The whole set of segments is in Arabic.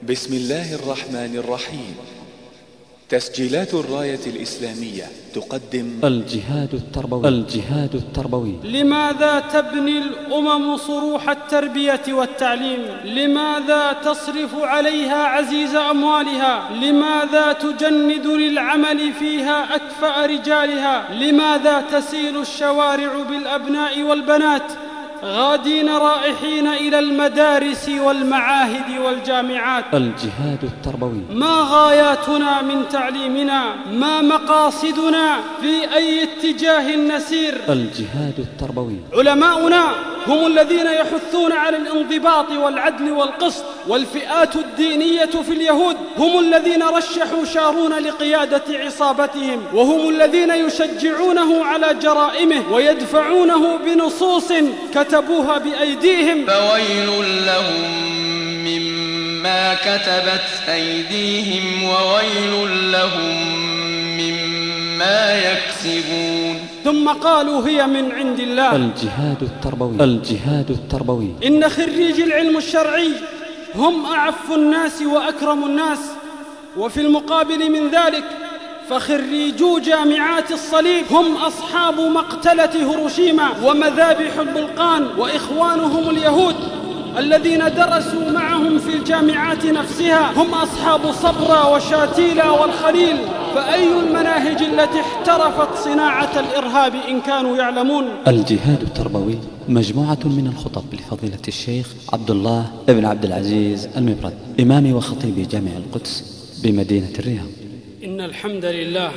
بسم الله الرحمن الرحيم. تسجيلات الراية الإسلامية تقدم الجهاد التربوي. لماذا تبني الأمم صروح التربية والتعليم؟ لماذا تصرف عليها عزيز أموالها؟ لماذا تجند للعمل فيها أكفأ رجالها؟ لماذا تسيل الشوارع بالأبناء والبنات غادين رائحين إلى المدارس والمعاهد والجامعات؟ الجهاد التربوي. ما غاياتنا من تعليمنا؟ ما مقاصدنا؟ في أي اتجاه نسير؟ الجهاد التربوي. علماؤنا هم الذين يحثون على الانضباط والعدل والقسط، والفئات الدينية في اليهود هم الذين رشحوا شارون لقيادة عصابتهم، وهم الذين يشجعونه على جرائمه ويدفعونه بنصوص كتبوها بأيديهم. فويل لهم مما كتبت أيديهم وويل لهم مما يكسبون. ثم قالوا هي من عند الله. الجهاد التربوي. إن خريجي العلم الشرعي هم أعف الناس وأكرم الناس، وفي المقابل من ذلك فخريجو جامعات الصليب هم أصحاب مقتلة هيروشيما ومذابح البلقان، وإخوانهم اليهود الذين درسوا معهم في الجامعات نفسها هم أصحاب صبرا وشاتيلا والخليل. فأي المناهج التي احترفت صناعة الإرهاب إن كانوا يعلمون؟ الجهاد التربوي مجموعة من الخطب لفضيلة الشيخ عبد الله بن عبد العزيز المبرد، إمام وخطيب جامع القدس بمدينة الرياض. إن الحمد لله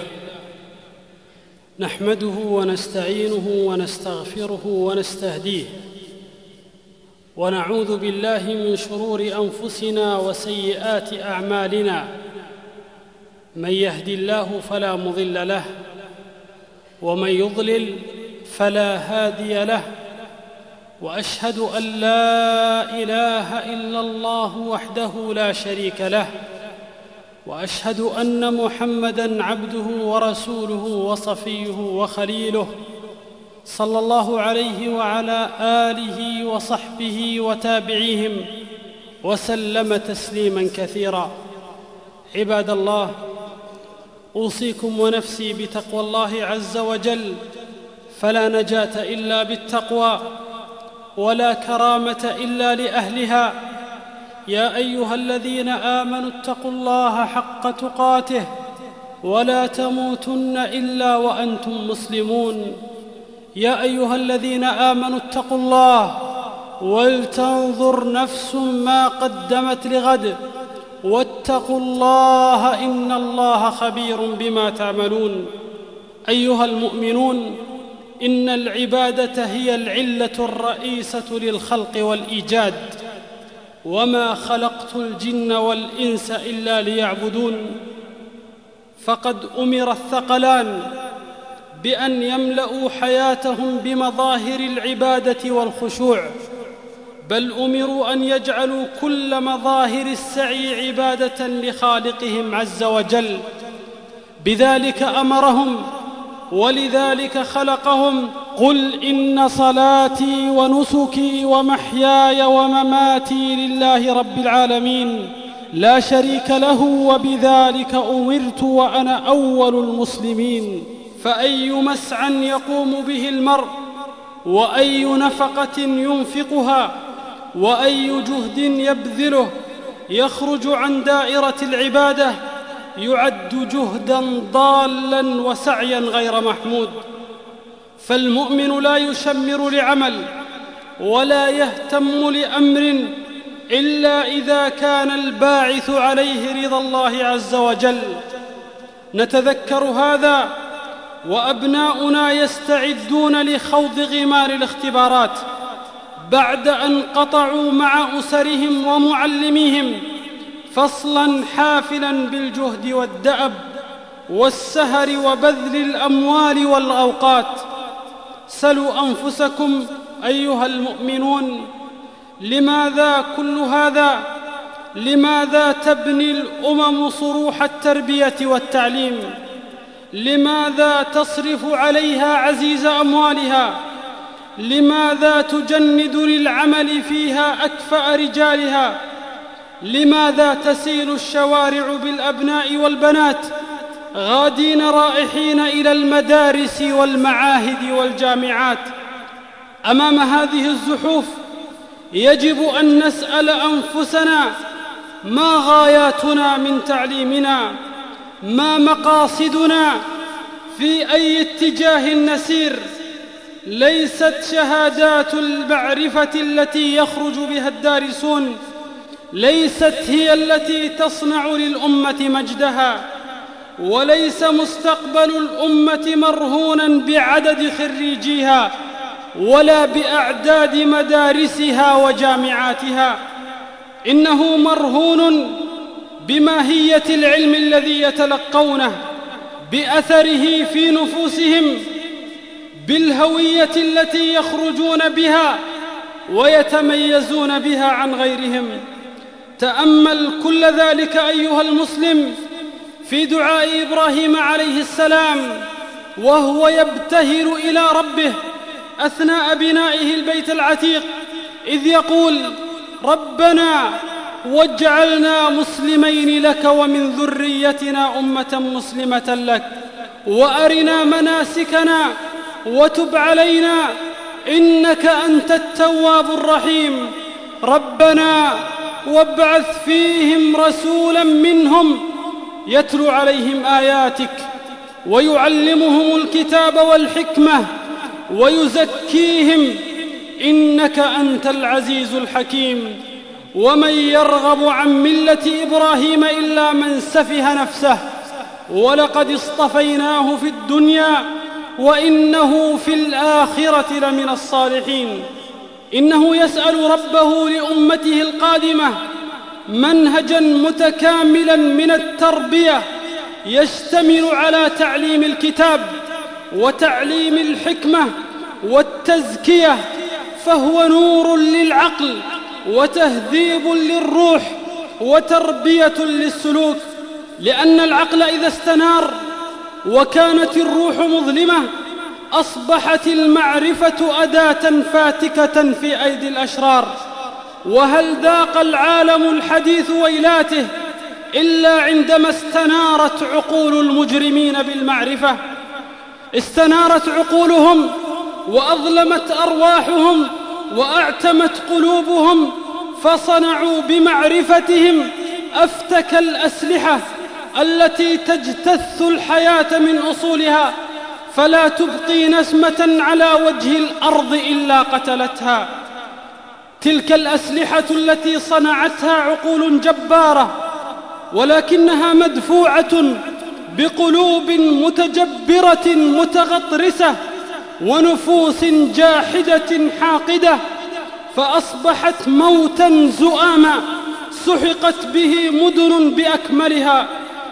نحمده ونستعينه ونستغفره ونستهديه، ونعوذ بالله من شرور أنفسنا وسيئات أعمالنا. من يهد الله فلا مضل له، ومن يضلل فلا هادي له، وأشهد أن لا إله إلا الله وحده لا شريك له، وأشهد أن محمدًا عبده ورسوله وصفيه وخليله، صلى الله عليه وعلى آله وصحبه وتابعيهم وسلم تسليماً كثيراً. عباد الله، أوصيكم ونفسي بتقوى الله عز وجل، فلا نجاة إلا بالتقوى، ولا كرامة إلا لأهلها. يا أيها الذين آمنوا اتقوا الله حق تقاته ولا تموتن إلا وأنتم مسلمون. يا أيها الذين آمنوا اتقوا الله ولتنظر نفس ما قدمت لغد، واتقوا الله إن الله خبير بما تعملون. أيها المؤمنون، إن العبادة هي العلة الرئيسة للخلق والإيجاد، وما خلقت الجن والإنس إلا ليعبدون. فقد أمر الثقلان بأن يملأوا حياتهم بمظاهر العبادة والخشوع، بل أمروا أن يجعلوا كل مظاهر السعي عبادة لخالقهم عز وجل. بذلك أمرهم ولذلك خلقهم. قل إن صلاتي ونسكي ومحياي ومماتي لله رب العالمين لا شريك له وبذلك أمرت وأنا أول المسلمين. فأي مسعى يقوم به المرء، وأي نفقة ينفقها، وأي جهد يبذله يخرج عن دائرة العبادة يعد جهداً ضالاً وسعياً غير محمود. فالمؤمن لا يشمر لعمل ولا يهتم لأمر إلا إذا كان الباعث عليه رضا الله عز وجل. نتذكر هذا وأبناؤنا يستعدون لخوض غمار الاختبارات بعد أن قطعوا مع أسرهم ومعلميهم فصلاً حافلاً بالجهد والدأب والسهر وبذل الأموال والأوقات. سلوا أنفسكم أيها المؤمنون، لماذا كل هذا؟ لماذا تبني الأمم صروح التربية والتعليم؟ لماذا تصرف عليها عزيز أموالها؟ لماذا تجند للعمل فيها أكفأ رجالها؟ لماذا تسيل الشوارع بالأبناء والبنات غادين رائحين إلى المدارس والمعاهد والجامعات؟ أمام هذه الزحوف يجب أن نسأل أنفسنا: ما غاياتنا من تعليمنا؟ ما مقاصدنا؟ في أي اتجاه نسير؟ ليست شهادات المعرفة التي يخرج بها الدارسون ليست هي التي تصنع للأمة مجدها، وليس مستقبل الأمة مرهونا بعدد خريجيها ولا بأعداد مدارسها وجامعاتها، إنه مرهون بماهية العلم الذي يتلقونه، بأثره في نفوسهم، بالهوية التي يخرجون بها ويتميزون بها عن غيرهم. تأمل كل ذلك أيها المسلم في دعاء إبراهيم عليه السلام وهو يبتهل إلى ربه أثناء بنائه البيت العتيق، إذ يقول: ربنا واجعلنا مسلمين لك ومن ذريتنا أمة مسلمة لك وأرنا مناسكنا وتب علينا إنك أنت التواب الرحيم. ربنا وابعث فيهم رسولا منهم يتلو عليهم آياتك ويعلمهم الكتاب والحكمة ويزكيهم إنك أنت العزيز الحكيم. ومن يرغب عن ملة إبراهيم إلا من سفه نفسه ولقد اصطفيناه في الدنيا وإنه في الآخرة لمن الصالحين. إنه يسأل ربه لأمته القادمة منهجا متكاملا من التربية يشتمل على تعليم الكتاب وتعليم الحكمة والتزكية، فهو نور للعقل وتهذيب للروح وتربية للسلوك، لأن العقل إذا استنار وكانت الروح مظلمة أصبحت المعرفة أداة فاتكة في أيدي الأشرار. وهل ذاق العالم الحديث ويلاته إلا عندما استنارت عقول المجرمين بالمعرفة؟ استنارت عقولهم وأظلمت أرواحهم وأعتمت قلوبهم، فصنعوا بمعرفتهم أفتك الأسلحة التي تجتث الحياة من أصولها، فلا تبقي نسمة على وجه الأرض إلا قتلتها. تلك الأسلحة التي صنعتها عقول جبارة، ولكنها مدفوعة بقلوب متجبرة متغطرسة ونفوس جاحدة حاقدة، فأصبحت موتا زؤاما سحقت به مدن بأكملها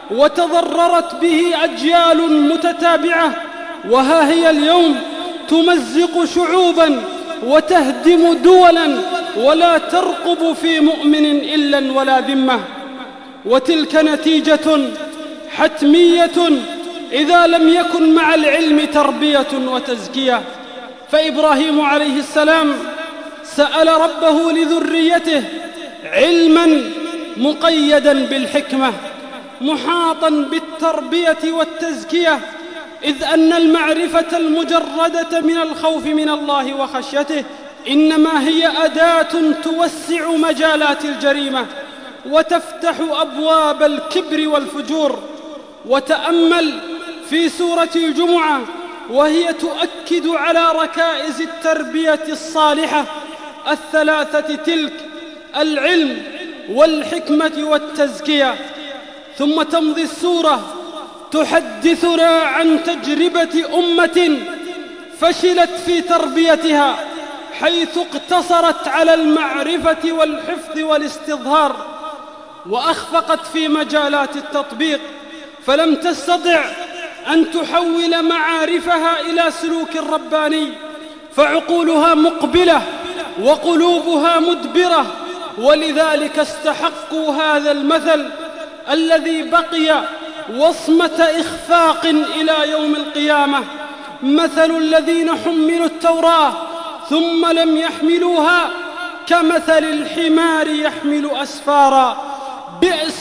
وتضررت به أجيال متتابعة، وها هي اليوم تمزق شعوبا وتهدم دولا ولا ترقب في مؤمن إلا ولا ذمة. وتلك نتيجة حتمية إذا لم يكن مع العلم تربية وتزكية. فإبراهيم عليه السلام سأل ربه لذريته علما مقيدا بالحكمة محاطا بالتربية والتزكية، إذ أن المعرفة المجردة من الخوف من الله وخشيته إنما هي أداة توسع مجالات الجريمة وتفتح أبواب الكبر والفجور. وتأمل في سورة الجمعة وهي تؤكد على ركائز التربية الصالحة الثلاثة تلك: العلم والحكمة والتزكية. ثم تمضي السورة تحدثنا عن تجربة أمة فشلت في تربيتها، حيث اقتصرت على المعرفة والحفظ والاستظهار وأخفقت في مجالات التطبيق، فلم تستطع أن تحول معارفها إلى سلوك رباني، فعقولها مقبلة وقلوبها مدبرة. ولذلك استحقوا هذا المثل الذي بقي وصمة إخفاق إلى يوم القيامة: مثل الذين حملوا التوراة ثم لم يحملوها كمثل الحمار يحمل أسفارا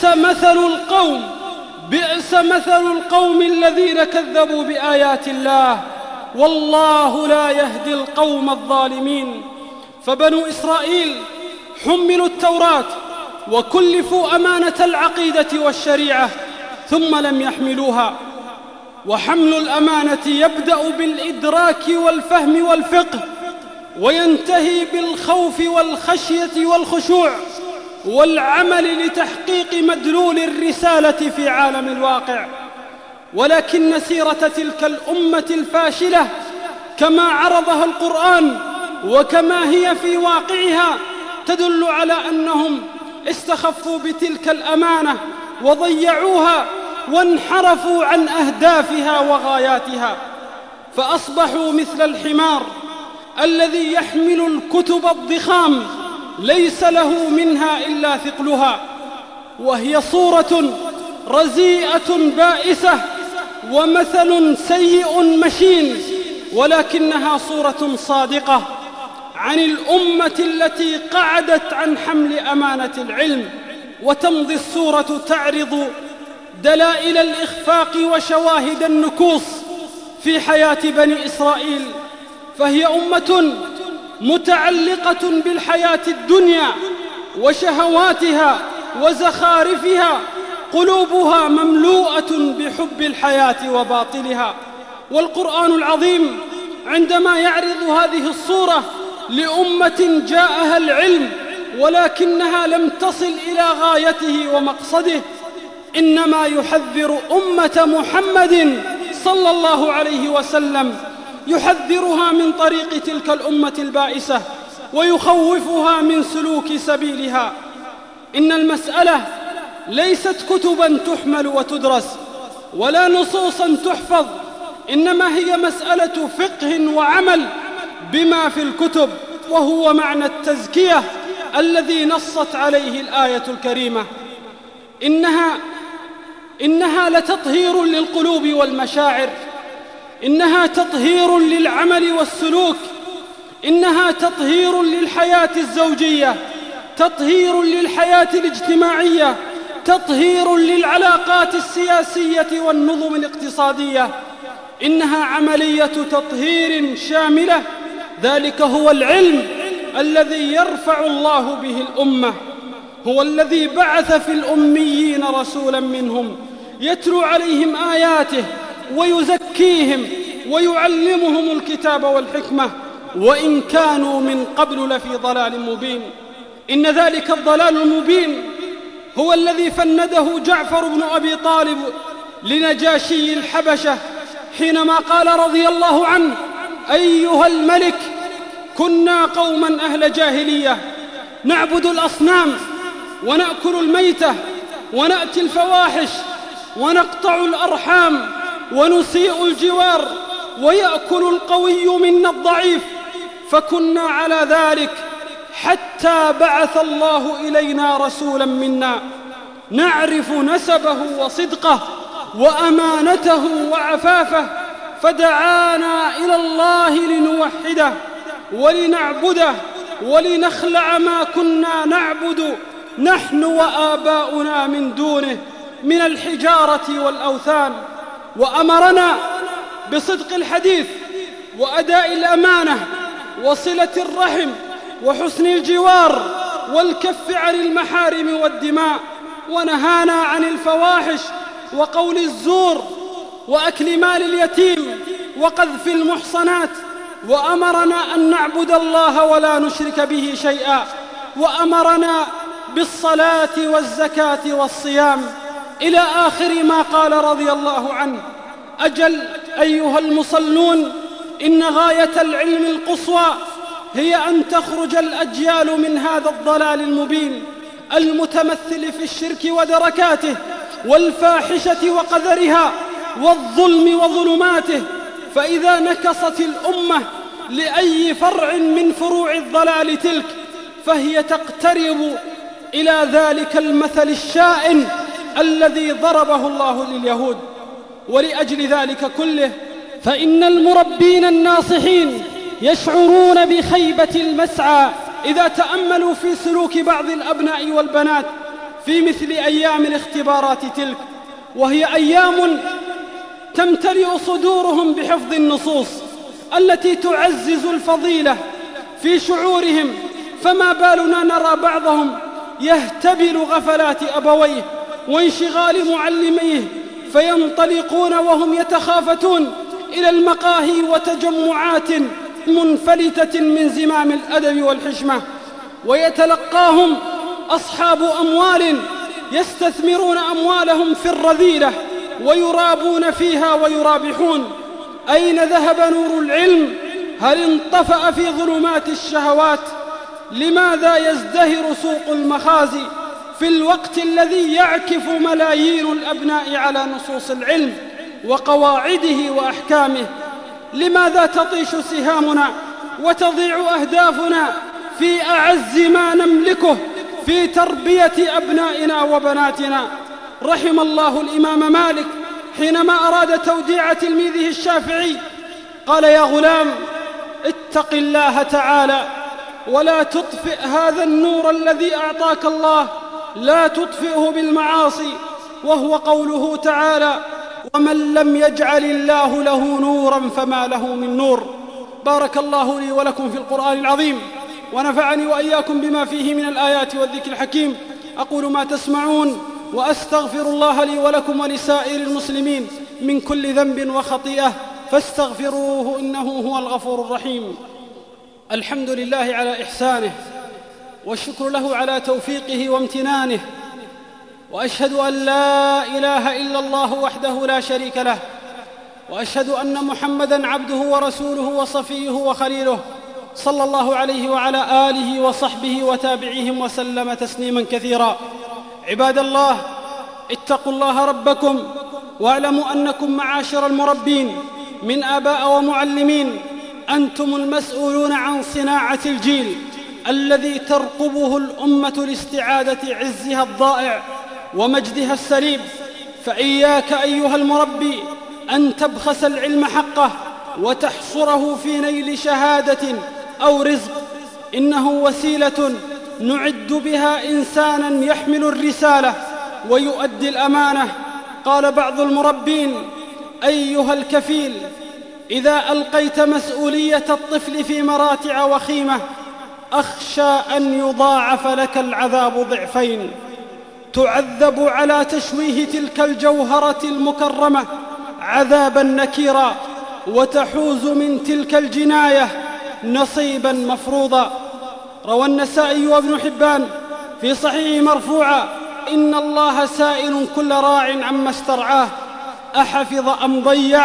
بئس مثل القوم الذين كذبوا بآيات الله والله لا يهدي القوم الظالمين. فبنو إسرائيل حملوا التوراة وكلفوا أمانة العقيدة والشريعة ثم لم يحملوها. وحمل الأمانة يبدأ بالإدراك والفهم والفقه، وينتهي بالخوف والخشية والخشوع والعمل لتحقيق مدلول الرسالة في عالم الواقع. ولكن سيرة تلك الأمة الفاشلة كما عرضها القرآن وكما هي في واقعها تدل على أنهم استخفوا بتلك الأمانة وضيعوها وانحرفوا عن أهدافها وغاياتها، فأصبحوا مثل الحمار الذي يحمل الكتب الضخام ليس له منها إلا ثقلها، وهي صورة رزيئة بائسة ومثل سيء مشين، ولكنها صورة صادقة عن الأمة التي قعدت عن حمل أمانة العلم. وتمضي السورة تعرض دلائل الإخفاق وشواهد النكوص في حياة بني إسرائيل، فهي أمة متعلقة بالحياة الدنيا وشهواتها وزخارفها، قلوبها مملوءة بحب الحياة وباطلها. والقرآن العظيم عندما يعرض هذه الصورة لأمة جاءها العلم ولكنها لم تصل إلى غايته ومقصده، إنما يحذر أمة محمد صلى الله عليه وسلم، يحذرها من طريق تلك الأمة البائسة ويخوفها من سلوك سبيلها. إن المسألة ليست كتبا تحمل وتدرس ولا نصوصا تحفظ، إنما هي مسألة فقه وعمل بما في الكتب، وهو معنى التزكية الذي نصت عليه الآية الكريمة. إنها لتطهير للقلوب والمشاعر، إنها تطهير للعمل والسلوك، إنها تطهير للحياة الزوجية، تطهير للحياة الاجتماعية، تطهير للعلاقات السياسية والنظم الاقتصادية. إنها عملية تطهير شاملة، ذلك هو العلم الذي يرفع الله به الأمة. هو الذي بعث في الأميين رسولا منهم يتلو عليهم آياته ويزكيهم ويعلمهم الكتاب والحكمة وإن كانوا من قبل لفي ضلال مبين. إن ذلك الضلال المبين هو الذي فنده جعفر بن أبي طالب لنجاشي الحبشة حينما قال رضي الله عنه: أيها الملك، كنا قوما أهل جاهلية نعبد الأصنام ونأكل الميتة ونأتي الفواحش ونقطع الأرحام ونسيء الجوار ويأكل القوي منا الضعيف، فكنا على ذلك حتى بعث الله إلينا رسولا منا نعرف نسبه وصدقه وأمانته وعفافه، فدعانا إلى الله لنوحده ولنعبده ولنخلع ما كنا نعبد نحن وآباؤنا من دونه من الحجارة والأوثان، وأمرنا بصدق الحديث وأداء الأمانة وصلة الرحم وحسن الجوار والكف عن المحارم والدماء، ونهانا عن الفواحش وقول الزور وأكل مال اليتيم وقذف المحصنات، وأمرنا أن نعبد الله ولا نشرك به شيئا، وأمرنا بالصلاة والزكاة والصيام، إلى آخر ما قال رضي الله عنه. أجل أيها المصلون، إن غاية العلم القصوى هي أن تخرج الأجيال من هذا الضلال المبين المتمثل في الشرك ودركاته والفاحشة وقذرها والظلم وظلماته. فإذا نكصت الأمة لأي فرع من فروع الضلال تلك فهي تقترب إلى ذلك المثل الشائن الذي ضربه الله لليهود. ولأجل ذلك كله فإن المربين الناصحين يشعرون بخيبة المسعى إذا تأملوا في سلوك بعض الأبناء والبنات في مثل أيام الاختبارات تلك، وهي أيام تمتلئ صدورهم بحفظ النصوص التي تعزز الفضيلة في شعورهم. فما بالنا نرى بعضهم يهتبل غفلات أبويه وانشغال معلميه فينطلقون وهم يتخافتون إلى المقاهي وتجمعات منفلتة من زمام الأدب والحشمة، ويتلقاهم أصحاب أموال يستثمرون أموالهم في الرذيلة ويرابون فيها ويرابحون. أين ذهب نور العلم؟ هل انطفأ في ظلمات الشهوات؟ لماذا يزدهر سوق المخازي في الوقت الذي يعكف ملايين الأبناء على نصوص العلم وقواعده وأحكامه؟ لماذا تطيش سهامنا وتضيع أهدافنا في أعز ما نملكه في تربية أبنائنا وبناتنا؟ رحم الله الإمام مالك حينما أراد توديع تلميذه الشافعي قال: يا غلام، اتق الله تعالى ولا تطفئ هذا النور الذي أعطاك الله، لا تطفئه بالمعاصي. وهو قوله تعالى: ومن لم يجعل الله له نورا فما له من نور. بارك الله لي ولكم في القرآن العظيم، ونفعني وإياكم بما فيه من الآيات والذكر الحكيم. أقول ما تسمعون، وأستغفر الله لي ولكم ولسائر المسلمين من كل ذنب وخطيئة، فاستغفروه إنه هو الغفور الرحيم. الحمد لله على إحسانه، والشكر له على توفيقه وامتنانه، وأشهد أن لا إله إلا الله وحده لا شريك له، وأشهد أن محمدًا عبده ورسوله وصفيه وخليله، صلى الله عليه وعلى آله وصحبه وتابعيهم وسلم تسليماً كثيرا. عباد الله، اتقوا الله ربكم، واعلموا أنكم معاشر المربين من آباء ومعلمين أنتم المسؤولون عن صناعة الجيل الذي ترقبه الأمة لاستعادة عزها الضائع ومجدها السليب. فإياك أيها المربي أن تبخس العلم حقه وتحصره في نيل شهادة أو رزق، إنه وسيلة نعد بها إنساناً يحمل الرسالة ويؤدي الأمانة. قال بعض المربين: أيها الكفيل، إذا ألقيت مسؤولية الطفل في مراتع وخيمة أخشى أن يضاعف لك العذاب ضعفين، تعذب على تشويه تلك الجوهرة المكرمة عذابا نكيرا، وتحوز من تلك الجناية نصيبا مفروضا. روى النسائي وابن حبان في صحيح مرفوعا: إن الله سائل كل راع عما استرعاه أحفظ أم ضيع،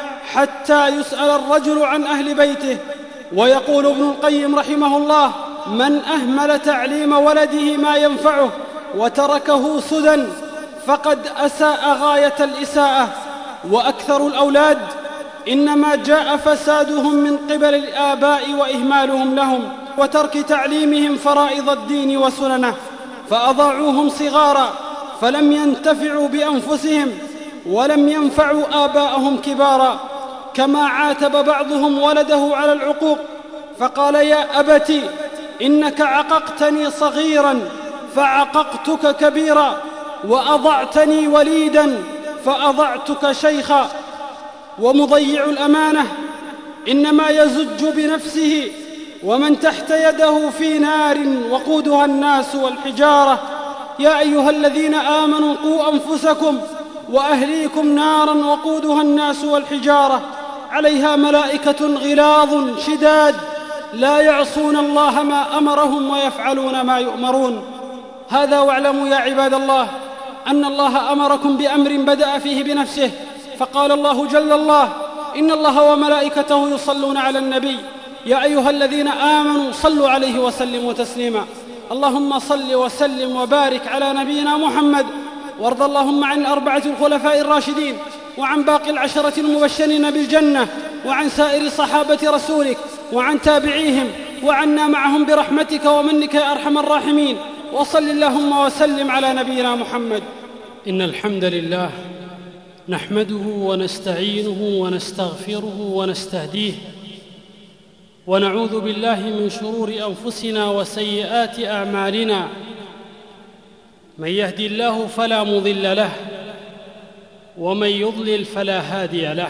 حتى يسأل الرجل عن أهل بيته. ويقول ابن القيم رحمه الله: من أهمل تعليم ولده ما ينفعه وتركه سدى فقد أساء غاية الإساءة. وأكثر الأولاد إنما جاء فسادهم من قبل الآباء وإهمالهم لهم وترك تعليمهم فرائض الدين وسننه، فأضاعوهم صغارا فلم ينتفعوا بأنفسهم ولم ينفعوا آباءهم كبارا. كما عاتب بعضهم ولده على العقوق فقال: يا أبت إنك عققتني صغيرا فعققتك كبيرا، وأضعتني وليدا فأضعتك شيخا. ومضيع الأمانة إنما يزج بنفسه ومن تحت يده في نار وقودها الناس والحجارة. يا أيها الذين آمنوا قوا أنفسكم وأهليكم نارا وقودها الناس والحجارة عليها ملائكة غلاظ شداد لا يعصون الله ما أمرهم ويفعلون ما يؤمرون. هذا واعلموا يا عباد الله أن الله أمركم بأمر بدأ فيه بنفسه، فقال الله جل الله: إن الله وملائكته يصلون على النبي يا أيها الذين آمنوا صلوا عليه وسلموا تسليما. اللهم صل وسلم وبارك على نبينا محمد، وارض اللهم عن الأربعة الخلفاء الراشدين وعن باقي العشرة المبشرين بالجنة وعن سائر صحابة رسولك وعن تابعيهم وعنا معهم برحمتك ومنك يا أرحم الراحمين. وصل اللهم وسلم على نبينا محمد. إن الحمد لله نحمده ونستعينه ونستغفره ونستهديه، ونعوذ بالله من شرور أنفسنا وسيئات أعمالنا. من يهدي الله فلا مضل له ومن يضلل فلا هادي له،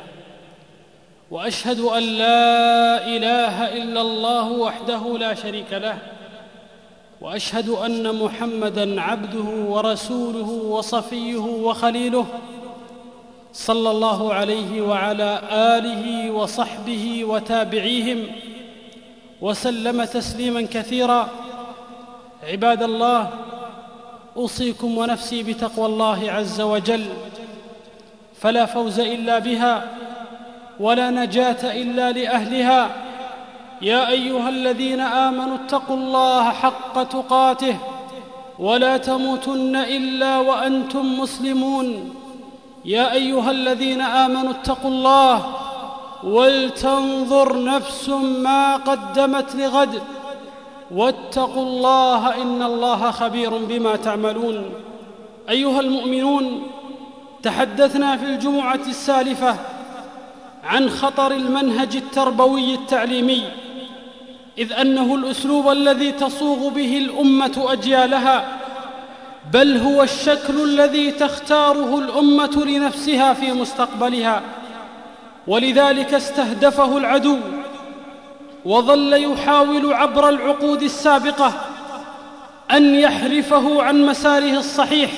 وأشهد أن لا إله إلا الله وحده لا شريك له، وأشهد أن محمدًا عبده ورسوله وصفيه وخليله، صلى الله عليه وعلى آله وصحبه وتابعيهم وسلم تسليماً كثيراً. عباد الله، أوصيكم ونفسي بتقوى الله عز وجل، فلا فوز إلا بها ولا نجاة إلا لأهلها. يا أيها الذين آمنوا اتقوا الله حق تقاته ولا تموتن إلا وأنتم مسلمون. يا أيها الذين آمنوا اتقوا الله ولتنظر نفس ما قدمت لغد واتقوا الله إن الله خبير بما تعملون. أيها المؤمنون، تحدثنا في الجمعة السالفة عن خطر المنهج التربوي التعليمي، إذ أنه الأسلوب الذي تصوغ به الأمة أجيالها، بل هو الشكل الذي تختاره الأمة لنفسها في مستقبلها. ولذلك استهدفه العدو وظل يحاول عبر العقود السابقة أن يحرفه عن مساره الصحيح،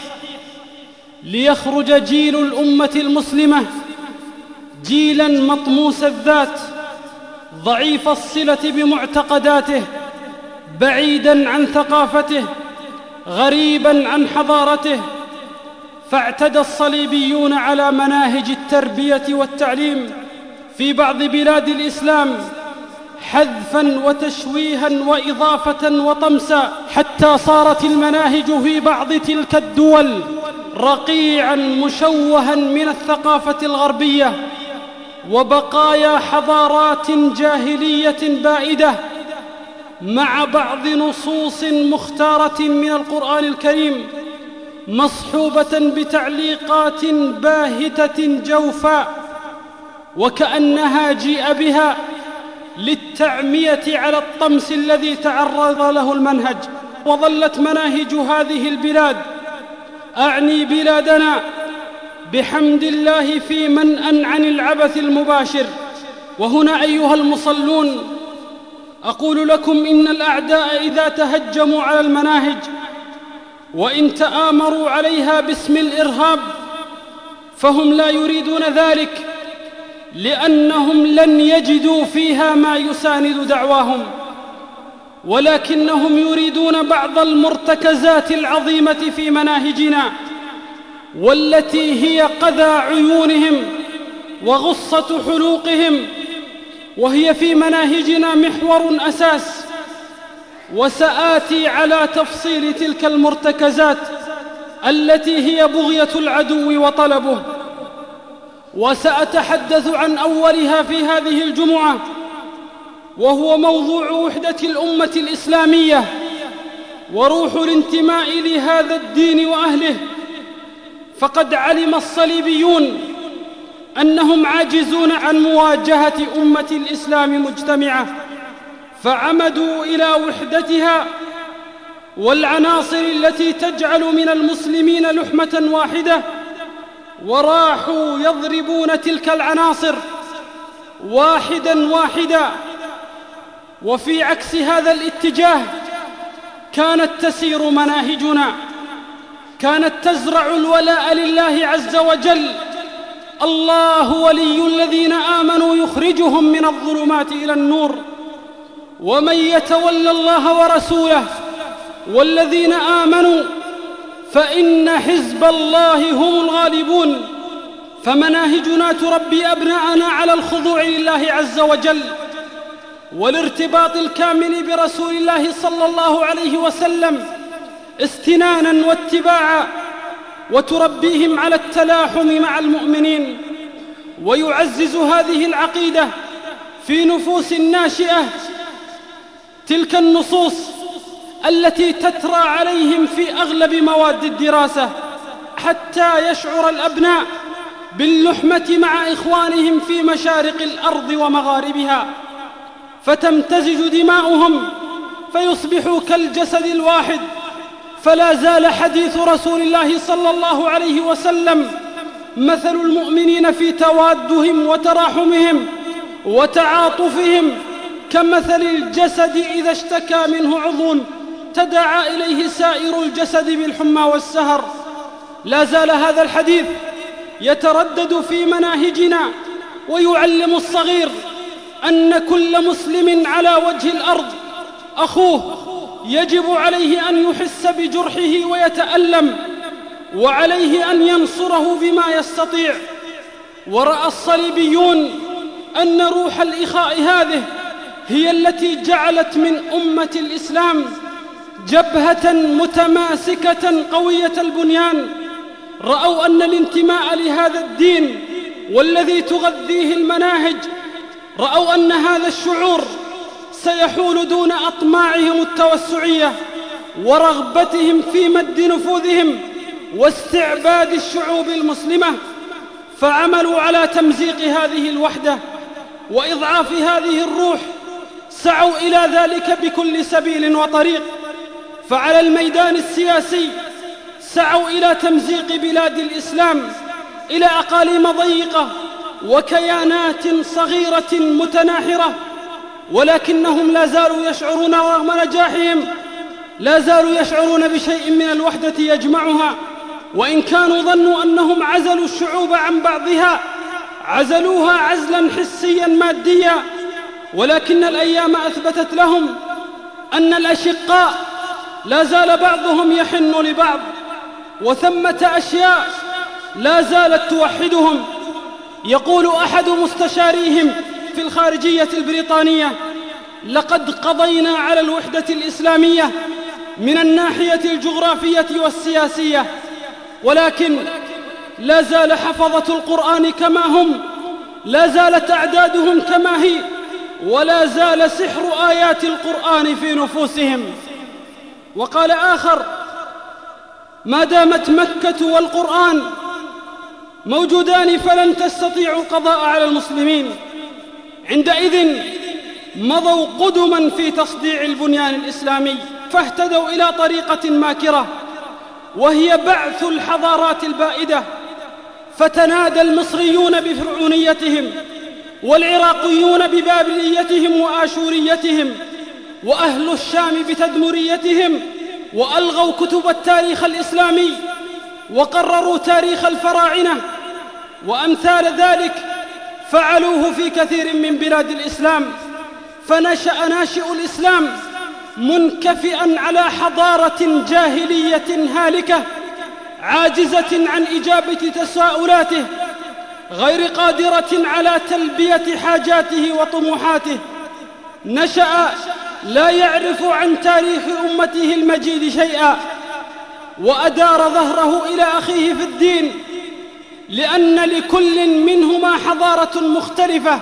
ليخرج جيل الأمة المسلمة جيلاً مطموس الذات، ضعيف الصلة بمعتقداته، بعيداً عن ثقافته، غريباً عن حضارته. فاعتدى الصليبيون على مناهج التربية والتعليم في بعض بلاد الإسلام حذفاً وتشويهاً وإضافة وطمساً، حتى صارت المناهج في بعض تلك الدول رقيعاً مشوهاً من الثقافة الغربية وبقايا حضارات جاهلية بائدة، مع بعض نصوص مختارة من القرآن الكريم مصحوبة بتعليقات باهتة جوفاء، وكأنها جيء بها للتعمية على الطمس الذي تعرض له المنهج. وظلت مناهج هذه البلاد، أعني بلادنا، بحمد الله في منأى عن العبث المباشر. وهنا أيها المصلون أقول لكم إن الأعداء إذا تهجموا على المناهج وإن تآمروا عليها باسم الإرهاب فهم لا يريدون ذلك، لأنهم لن يجدوا فيها ما يساند دعواهم، ولكنهم يريدون بعض المرتكزات العظيمة في مناهجنا، والتي هي قذى عيونهم وغصة حلوقهم، وهي في مناهجنا محور أساس. وسآتي على تفصيل تلك المرتكزات التي هي بغية العدو وطلبه، وسأتحدث عن أولها في هذه الجمعة، وهو موضوع وحدة الأمة الإسلامية وروح الانتماء لهذا الدين وأهله. فقد علم الصليبيون أنهم عاجزون عن مواجهة أمة الإسلام مجتمعة، فعمدوا إلى وحدتها والعناصر التي تجعل من المسلمين لحمة واحدة، وراحوا يضربون تلك العناصر واحداً واحداً. وفي عكس هذا الاتجاه كانت تسير مناهجنا، كانت تزرع الولاء لله عز وجل. الله ولي الذين آمنوا يخرجهم من الظلمات إلى النور، ومن يتولى الله ورسوله والذين آمنوا فإن حزب الله هم الغالبون. فمناهجنا تربي أبناءنا على الخضوع لله عز وجل والارتباط الكامل برسول الله صلى الله عليه وسلم استنانا واتباعا، وتربيهم على التلاحم مع المؤمنين. ويعزز هذه العقيدة في نفوس الناشئة تلك النصوص التي تترى عليهم في أغلب مواد الدراسة، حتى يشعر الأبناء باللحمة مع إخوانهم في مشارق الأرض ومغاربها، فتمتزج دماؤهم فيصبحوا كالجسد الواحد، فلا زال حديث رسول الله صلى الله عليه وسلم: مثل المؤمنين في توادهم وتراحمهم وتعاطفهم كمثل الجسد إذا اشتكى منه عضو تداعى إليه سائر الجسد بالحمى والسهر. لا زال هذا الحديث يتردد في مناهجنا ويعلم الصغير أن كل مسلم على وجه الأرض أخوه، يجب عليه أن يحس بجرحه ويتألم، وعليه أن ينصره بما يستطيع. ورأى الصليبيون أن روح الإخاء هذه هي التي جعلت من أمة الإسلام جبهة متماسكة قوية البنيان. رأوا أن الانتماء لهذا الدين والذي تغذيه المناهج، رأوا أن هذا الشعور سيحول دون أطماعهم التوسعية ورغبتهم في مد نفوذهم واستعباد الشعوب المسلمة، فعملوا على تمزيق هذه الوحدة وإضعاف هذه الروح، سعوا إلى ذلك بكل سبيل وطريق. فعلى الميدان السياسي سعوا إلى تمزيق بلاد الإسلام إلى أقاليم ضيقة وكيانات صغيرة متناحرة، ولكنهم لا زالوا يشعرون رغم نجاحهم لا زالوا يشعرون بشيء من الوحدة يجمعها. وإن كانوا ظنوا أنهم عزلوا الشعوب عن بعضها، عزلوها عزلا حسيا ماديا، ولكن الأيام أثبتت لهم أن الأشقاء لا زال بعضهم يحن لبعض، وثمة أشياء لا زالت توحدهم. يقول أحد مستشاريهم في الخارجية البريطانية: لقد قضينا على الوحدة الإسلامية من الناحية الجغرافية والسياسية، ولكن لا زال حفظة القرآن كما هم، لا زالت أعدادهم كما هي، ولا زال سحر آيات القرآن في نفوسهم. وقال آخر: ما دامت مكة والقرآن موجودان فلن تستطيعوا القضاء على المسلمين. عندئذ مضوا قدما في تصديع البنيان الإسلامي، فاهتدوا إلى طريقة ماكرة وهي بعث الحضارات البائدة، فتنادى المصريون بفرعونيتهم، والعراقيون ببابليتهم وآشوريتهم، وأهل الشام بتدمريتهم، وألغوا كتب التاريخ الإسلامي وقرروا تاريخ الفراعنة وأمثال ذلك، فعلوه في كثير من بلاد الإسلام. فنشأ ناشئ الإسلام منكفئا على حضارة جاهلية هالكة، عاجزة عن إجابة تساؤلاته، غير قادرة على تلبية حاجاته وطموحاته. نشأ لا يعرف عن تاريخ أمته المجيد شيئا، وأدار ظهره إلى أخيه في الدين، لأن لكل منهما حضارة مختلفة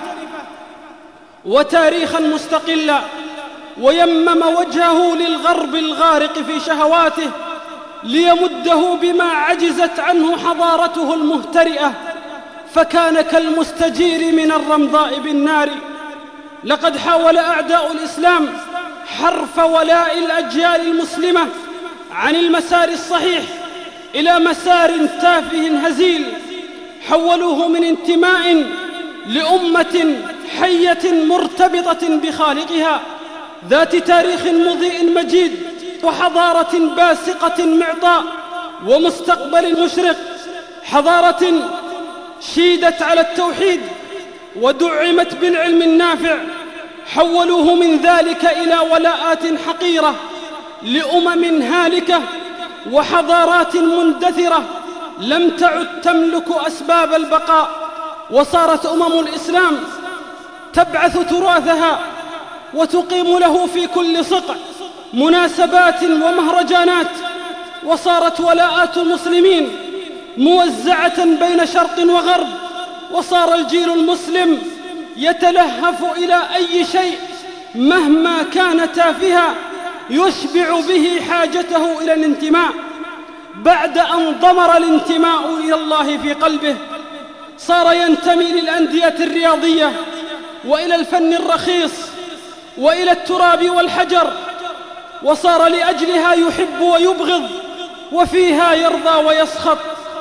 وتاريخا مستقلا، ويمم وجهه للغرب الغارق في شهواته ليمده بما عجزت عنه حضارته المهترئة، فكان كالمستجير من الرمضاء بالنار. لقد حاول أعداء الإسلام حرف ولاء الأجيال المسلمة عن المسار الصحيح إلى مسار تافه هزيل، حولوه من انتماء لأمة حية مرتبطة بخالقها ذات تاريخ مضيء مجيد وحضارة باسقة معطاء ومستقبل مشرق، حضارة شيدت على التوحيد ودعمت بالعلم النافع. حولوه من ذلك إلى ولاءات حقيرة لأمم هالكة وحضارات مندثرة لم تعد تملك أسباب البقاء، وصارت الإسلام تبعث تراثها وتقيم له في كل صقع مناسبات ومهرجانات، وصارت ولاءات المسلمين موزعة بين شرق وغرب، وصار الجيل المسلم يتلهف إلى أي شيء مهما كان تافها يشبع به حاجته إلى الانتماء، بعد أن ضمر الانتماء إلى الله في قلبه. صار ينتمي للأندية الرياضية وإلى الفن الرخيص وإلى التراب والحجر، وصار لأجلها يحب ويبغض، وفيها يرضى ويسخط.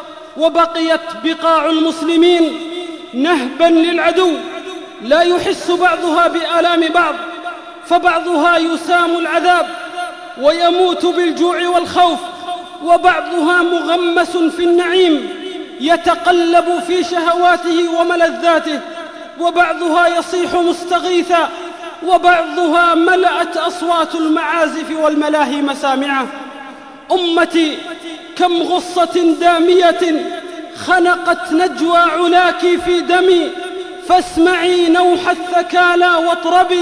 وبقيت بقاع المسلمين نهبا للعدو، لا يحس بعضها بآلام بعض، فبعضها يسام العذاب ويموت بالجوع والخوف، وبعضها مغمس في النعيم يتقلب في شهواته وملذاته، وبعضها يصيح مستغيثا، وبعضها ملأت أصوات المعازف والملاهي مسامعه. أمتي كم غصة دامية خنقت نجوى علاك في دمي، فاسمعي نوح الثكالى واطربي،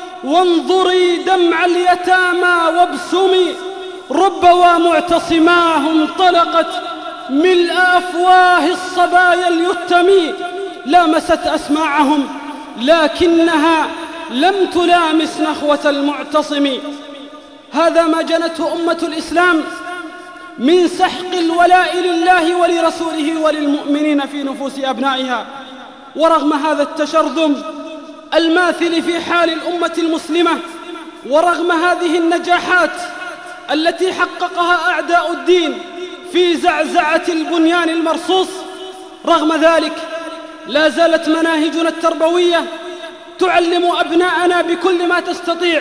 وانظري دمع اليتامى وابسمي. ربوا معتصماه انطلقت ملء أفواه الصبايا اليتم، لامست أسماعهم لكنها لم تلامس نخوة المعتصم. هذا ما جنته أمة الإسلام من سحق الولاء لله ولرسوله وللمؤمنين في نفوس أبنائها. ورغم هذا التشرذم الماثل في حال الأمة المسلمة، ورغم هذه النجاحات التي حققها أعداء الدين في زعزعة البنيان المرصوص، رغم ذلك لا زالت مناهجنا التربوية تعلم أبناءنا بكل ما تستطيع،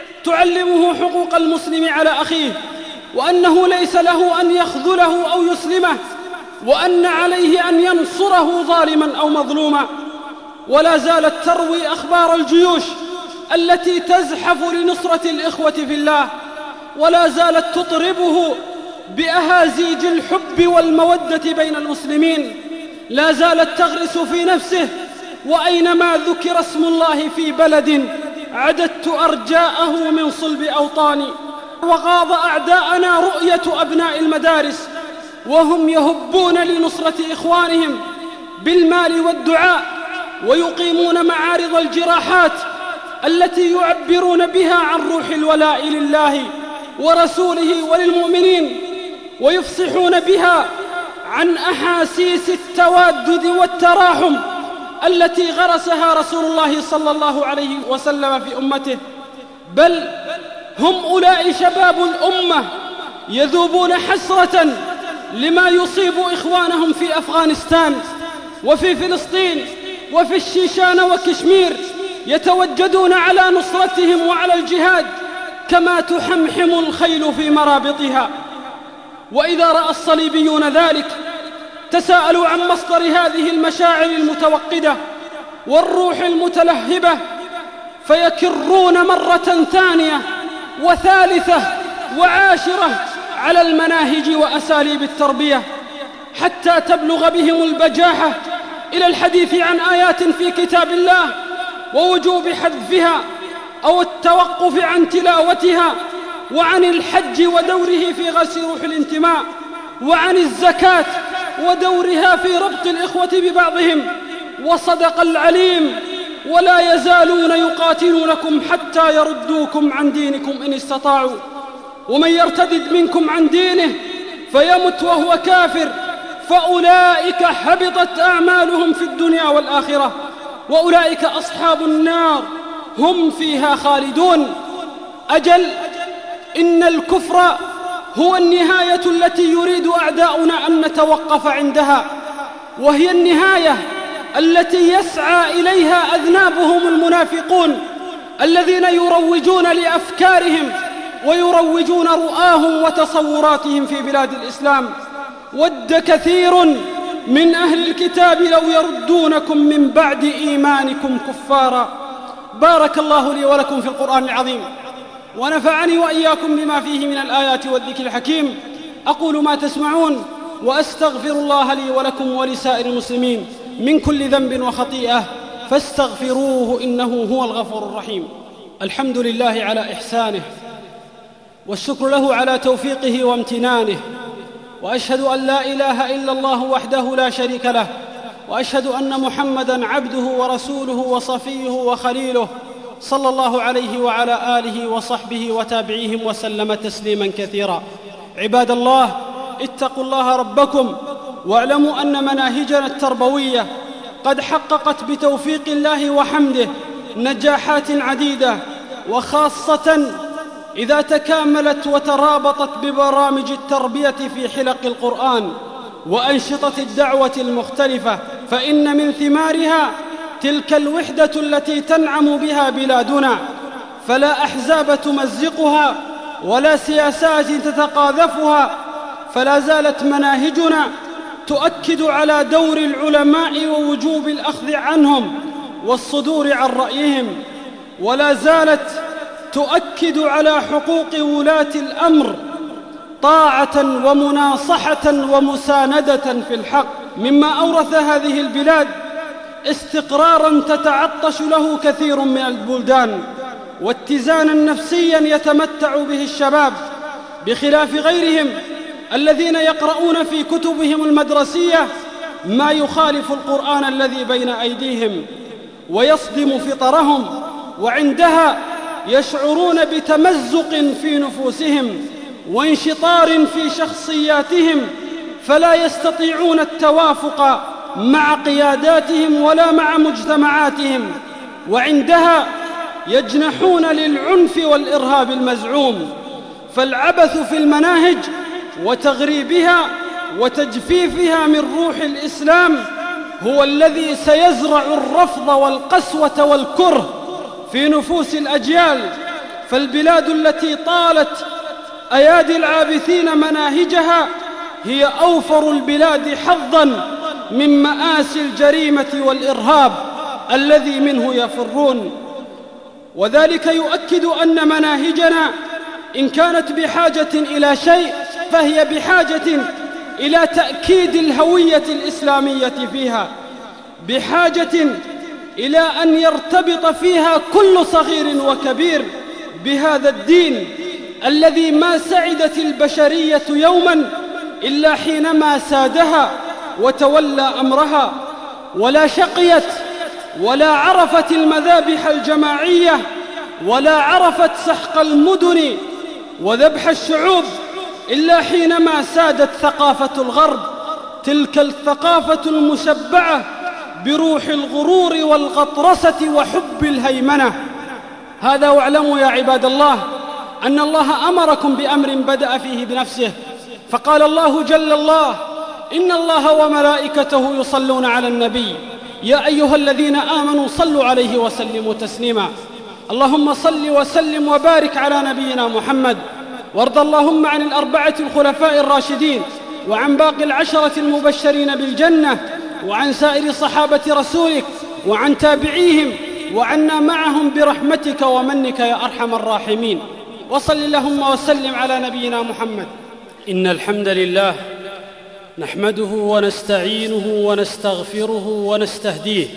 تعلمه حقوق المسلم على أخيه، وأنه ليس له أن يخذله أو يسلمه، وأن عليه أن ينصره ظالما أو مظلوما. ولا زالت تروي أخبار الجيوش التي تزحف لنصرة الإخوة في الله، ولا زالت تطربه بأهازيج الحب والمودة بين المسلمين، لا زالت تغرس في نفسه وأينما ذكر اسم الله في بلد عددت أرجاءه من صلب أوطاني. وغاض أعداءنا رؤية أبناء المدارس وهم يهبون لنصرة إخوانهم بالمال والدعاء، ويقيمون معارض الجراحات التي يعبرون بها عن روح الولاء لله ورسوله وللمؤمنين، ويفصحون بها عن أحاسيس التوادد والتراحم التي غرسها رسول الله صلى الله عليه وسلم في أمته. بل هم أولئك شباب الأمة يذوبون حسرة لما يصيب إخوانهم في أفغانستان وفي فلسطين وفي الشيشان وكشمير، يتوجدون على نصرتهم وعلى الجهاد كما تحمحم الخيل في مرابطها. وإذا رأى الصليبيون ذلك تساءلوا عن مصدر هذه المشاعر المتوقدة والروح المتلهبة، فيكرون مرة ثانية وثالثة وعاشرة على المناهج وأساليب التربية، حتى تبلغ بهم البجاحة إلى الحديث عن آيات في كتاب الله ووجوب حذفها أو التوقف عن تلاوتها، وعن الحج ودوره في غرس روح الانتماء، وعن الزكاة ودورها في ربط الإخوة ببعضهم. وصدق العليم: ولا يزالون يقاتلونكم حتى يردوكم عن دينكم إن استطاعوا، ومن يرتدد منكم عن دينه فيمت وهو كافر فأولئك حبطت أعمالهم في الدنيا والآخرة، وأولئك أصحاب النار هم فيها خالدون. أجل إن الكفر هو النهاية التي يريد أعداؤنا أن نتوقف عندها، وهي النهاية التي يسعى إليها أذنابهم المنافقون الذين يروجون لأفكارهم ويروجون رؤاهم وتصوراتهم في بلاد الإسلام. ود كثير من أهل الكتاب لو يردونكم من بعد إيمانكم كفارا. بارك الله لي ولكم في القرآن العظيم، ونفعني وإياكم بما فيه من الآيات والذكر الحكيم. أقول ما تسمعون وأستغفر الله لي ولكم ولسائر المسلمين من كل ذنب وخطيئة فاستغفروه إنه هو الغفور الرحيم. الحمد لله على إحسانه، والشكر له على توفيقه وامتنانه، وأشهد أن لا إله إلا الله وحده لا شريك له، وأشهد أن محمدًا عبده ورسوله وصفيه وخليله، صلى الله عليه وعلى آله وصحبه وتابعيهم وسلم تسليما كثيرا. عباد الله، اتقوا الله ربكم، واعلموا أن مناهجنا التربوية قد حققت بتوفيق الله وحمده نجاحات عديدة، وخاصة إذا تكاملت وترابطت ببرامج التربية في حلق القرآن وأنشطة الدعوة المختلفة، فإن من ثمارها تلك الوحدة التي تنعم بها بلادنا، فلا أحزاب تمزقها ولا سياسات تتقاذفها، فلا زالت مناهجنا تؤكد على دور العلماء ووجوب الأخذ عنهم والصدور عن رأيهم، ولا زالت تؤكد على حقوق ولاة الأمر طاعة ومناصحة ومساندة في الحق، مما أورث هذه البلاد استقراراً تتعطش له كثير من البلدان، واتزانا نفسيا يتمتع به الشباب، بخلاف غيرهم الذين يقرؤون في كتبهم المدرسية ما يخالف القرآن الذي بين أيديهم ويصدم فطرهم، وعندها يشعرون بتمزق في نفوسهم وانشطار في شخصياتهم، فلا يستطيعون التوافق مع قياداتهم ولا مع مجتمعاتهم، وعندها يجنحون للعنف والإرهاب المزعوم. فالعبث في المناهج وتغريبها وتجفيفها من روح الإسلام هو الذي سيزرع الرفض والقسوة والكره في نفوس الأجيال. فالبلاد التي طالت أيادي العابثين مناهجها هي أوفر البلاد حظاً من مآسي الجريمة والإرهاب الذي منه يفرون، وذلك يؤكد أن مناهجنا إن كانت بحاجة إلى شيء فهي بحاجة إلى تأكيد الهوية الإسلامية فيها، بحاجة إلى أن يرتبط فيها كل صغير وكبير بهذا الدين الذي ما سعدت البشرية يوماً إلا حينما سادها وتولى أمرها، ولا شقيت ولا عرفت المذابح الجماعية ولا عرفت سحق المدن وذبح الشعوب إلا حينما سادت ثقافة الغرب، تلك الثقافة المشبعة بروح الغرور والغطرسة وحب الهيمنة. هذا واعلموا يا عباد الله أن الله أمركم بأمر بدأ فيه بنفسه، فقال الله جل الله: إن الله وملائكته يصلون على النبي يا أيها الذين آمنوا صلوا عليه وسلموا تسليما. اللهم صل وسلم وبارك على نبينا محمد، وارض اللهم عن الأربعة الخلفاء الراشدين وعن باقي العشرة المبشرين بالجنة وعن سائر صحابة رسولك وعن تابعيهم وعنا معهم برحمتك ومنك يا أرحم الراحمين. وصل اللهم وسلم على نبينا محمد. إن الحمد لله نحمده ونستعينه ونستغفره ونستهديه،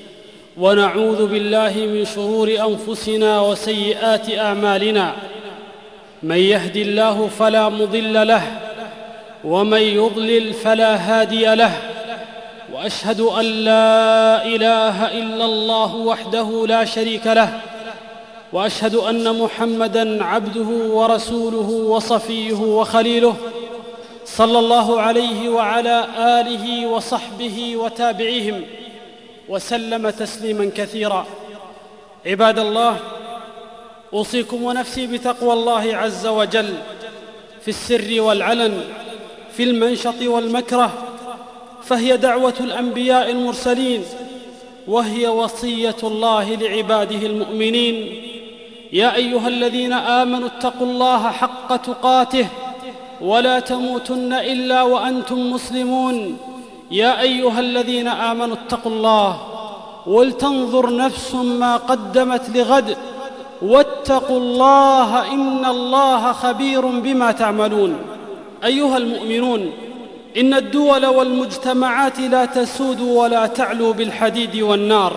ونعوذ بالله من شرور أنفسنا وسيئات أعمالنا، من يهد الله فلا مضل له ومن يضلل فلا هادي له، وأشهد أن لا إله إلا الله وحده لا شريك له، وأشهد أن محمدًا عبده ورسوله وصفيه وخليله، صلى الله عليه وعلى آله وصحبه وتابعيهم وسلم تسليماً كثيراً. عباد الله، أوصيكم ونفسي بتقوى الله عز وجل في السر والعلن، في المنشط والمكره، فهي دعوة الأنبياء المرسلين، وهي وصية الله لعباده المؤمنين. يا أيها الذين آمنوا اتقوا الله حق تقاته ولا تموتن إلا وأنتم مسلمون. يا أيها الذين آمنوا اتقوا الله ولتنظر نفس ما قدمت لغد واتقوا الله إن الله خبير بما تعملون. أيها المؤمنون، إن الدول والمجتمعات لا تسود ولا تعلو بالحديد والنار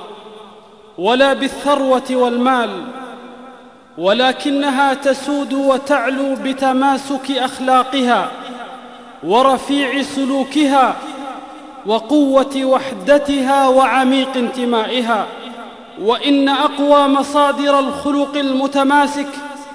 ولا بالثروة والمال، ولكنها تسود وتعلو بتماسك أخلاقها ورفيع سلوكها وقوة وحدتها وعميق انتمائها. وإن أقوى مصادر الخلق المتماسك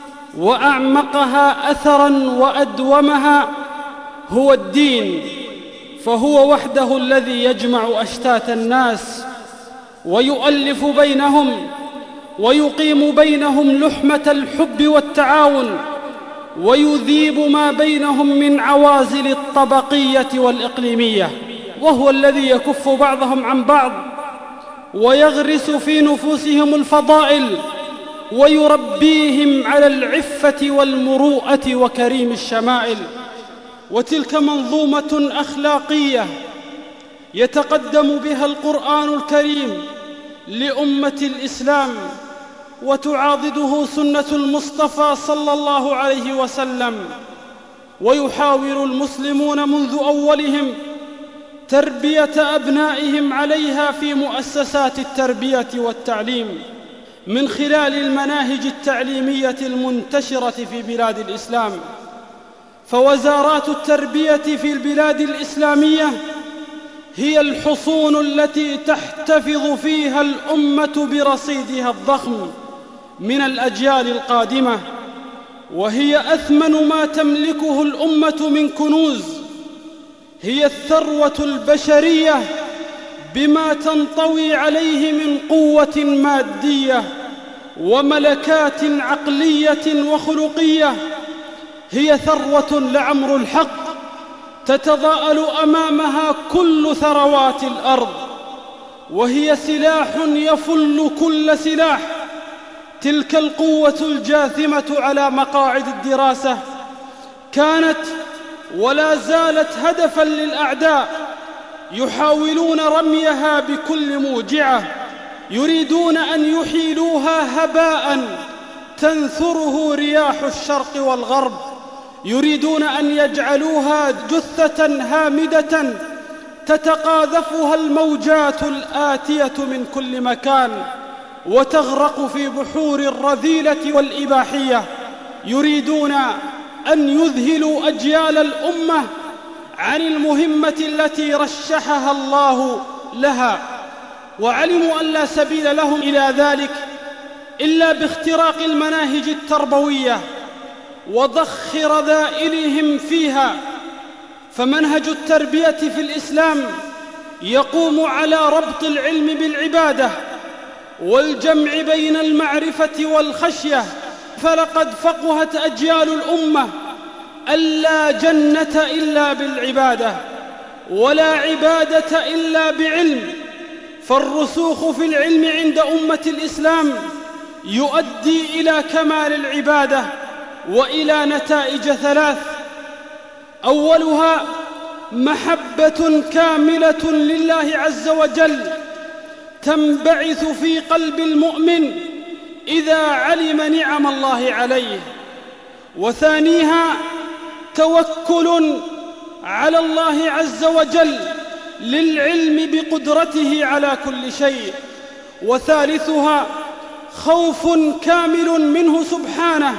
وأعمقها أثراً وأدومها هو الدين، فهو وحده الذي يجمع أشتات الناس ويؤلف بينهم ويقيم بينهم لحمة الحب والتعاون، ويذيب ما بينهم من عوازل الطبقية والإقليمية، وهو الذي يكف بعضهم عن بعض ويغرس في نفوسهم الفضائل ويربيهم على العفة والمروءة وكريم الشمائل. وتلك منظومة أخلاقية يتقدم بها القرآن الكريم لأمة الإسلام، وتعاضده سنة المصطفى صلى الله عليه وسلم، ويحاول المسلمون منذ أولهم تربية أبنائهم عليها في مؤسسات التربية والتعليم من خلال المناهج التعليمية المنتشرة في بلاد الإسلام. فوزارات التربية في البلاد الإسلامية هي الحصون التي تحتفظ فيها الأمة برصيدها الضخم من الأجيال القادمة، وهي أثمن ما تملكه الأمة من كنوز، هي الثروة البشرية بما تنطوي عليه من قوة مادية وملكات عقلية وخلقية، هي ثروة لعمر الحق تتضاءل أمامها كل ثروات الأرض، وهي سلاح يفل كل سلاح. تلك القوة الجاثمة على مقاعد الدراسة كانت ولا زالت هدفاً للأعداء، يحاولون رميها بكل موجعة، يريدون أن يحيلوها هباءً تنثره رياح الشرق والغرب، يريدون أن يجعلوها جثة هامدة تتقاذفها الموجات الآتية من كل مكان وتغرق في بحور الرذيلة والإباحية. يريدون أن يذهلوا أجيال الأمة عن المهمة التي رشحها الله لها، وعلموا أن لا سبيل لهم إلى ذلك إلا باختراق المناهج التربوية وضخ رذائلهم فيها. فمنهج التربية في الإسلام يقوم على ربط العلم بالعبادة والجمع بين المعرفة والخشية، فلقد فقهت أجيال الأمة أن لا جنة إلا بالعبادة ولا عبادة إلا بعلم، فالرسوخ في العلم عند أمة الإسلام يؤدي إلى كمال العبادة وإلى نتائج ثلاث: أولها محبة كاملة لله عز وجل تنبعث في قلب المؤمن إذا علم نعم الله عليه، وثانيها توكل على الله عز وجل للعلم بقدرته على كل شيء، وثالثها خوف كامل منه سبحانه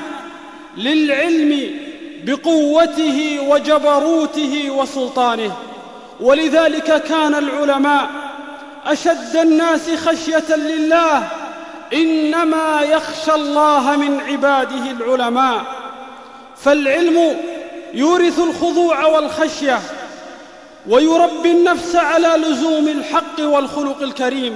للعلم بقوته وجبروته وسلطانه. ولذلك كان العلماء أشد الناس خشية لله، إنما يخشى الله من عباده العلماء. فالعلم يورث الخضوع والخشية ويربي النفس على لزوم الحق والخلق الكريم.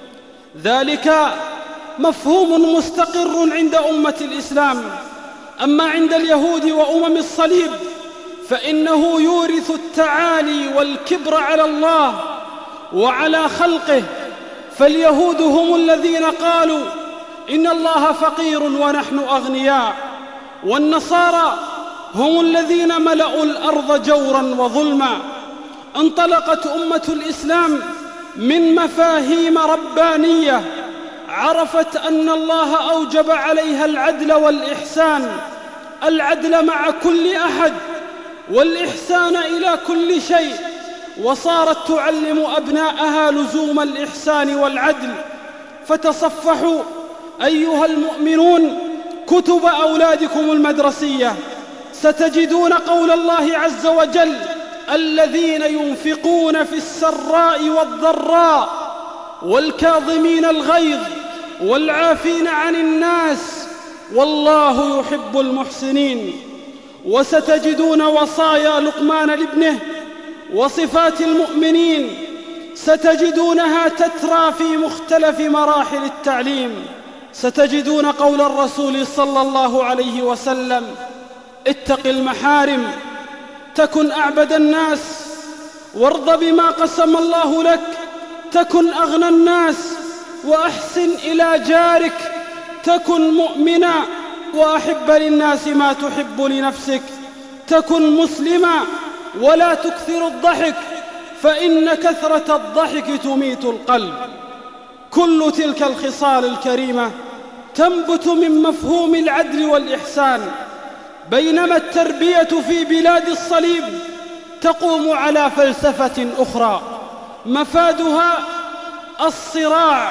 ذلك مفهوم مستقر عند أمة الإسلام. أما عند اليهود وأمم الصليب فإنه يورث التعالي والكبر على الله وعلى خلقه، فاليهود هم الذين قالوا إن الله فقير ونحن أغنياء، والنصارى هم الذين ملأوا الأرض جورا وظلما. انطلقت أمة الإسلام من مفاهيم ربانية عرفت أن الله أوجب عليها العدل والإحسان، العدل مع كل أحد والإحسان إلى كل شيء، وصارت تعلم أبناءها لزوم الإحسان والعدل. فتصفحوا أيها المؤمنون كتب أولادكم المدرسية، ستجدون قول الله عز وجل: الذين ينفقون في السراء والضراء والكاظمين الغيظ والعافين عن الناس والله يحب المحسنين. وستجدون وصايا لقمان لابنه وصفات المؤمنين ستجدونها تترى في مختلف مراحل التعليم. ستجدون قول الرسول صلى الله عليه وسلم: اتق المحارم تكن أعبد الناس، وارض بما قسم الله لك تكن أغنى الناس، وأحسن إلى جارك تكن مؤمنا، وأحب للناس ما تحب لنفسك تكن مسلما، ولا تكثر الضحك فإن كثرة الضحك تميت القلب. كل تلك الخصال الكريمة تنبت من مفهوم العدل والإحسان، بينما التربية في بلاد الصليب تقوم على فلسفة أخرى مفادها الصراع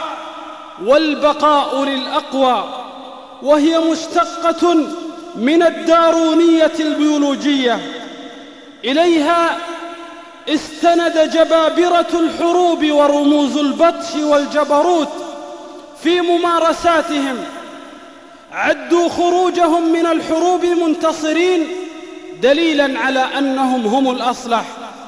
والبقاء للأقوى، وهي مشتقة من الدارونية البيولوجية. إليها استند جبابرة الحروب ورموز البطش والجبروت في ممارساتهم، عدوا خروجهم من الحروب منتصرين دليلا على أنهم هم الأصلح.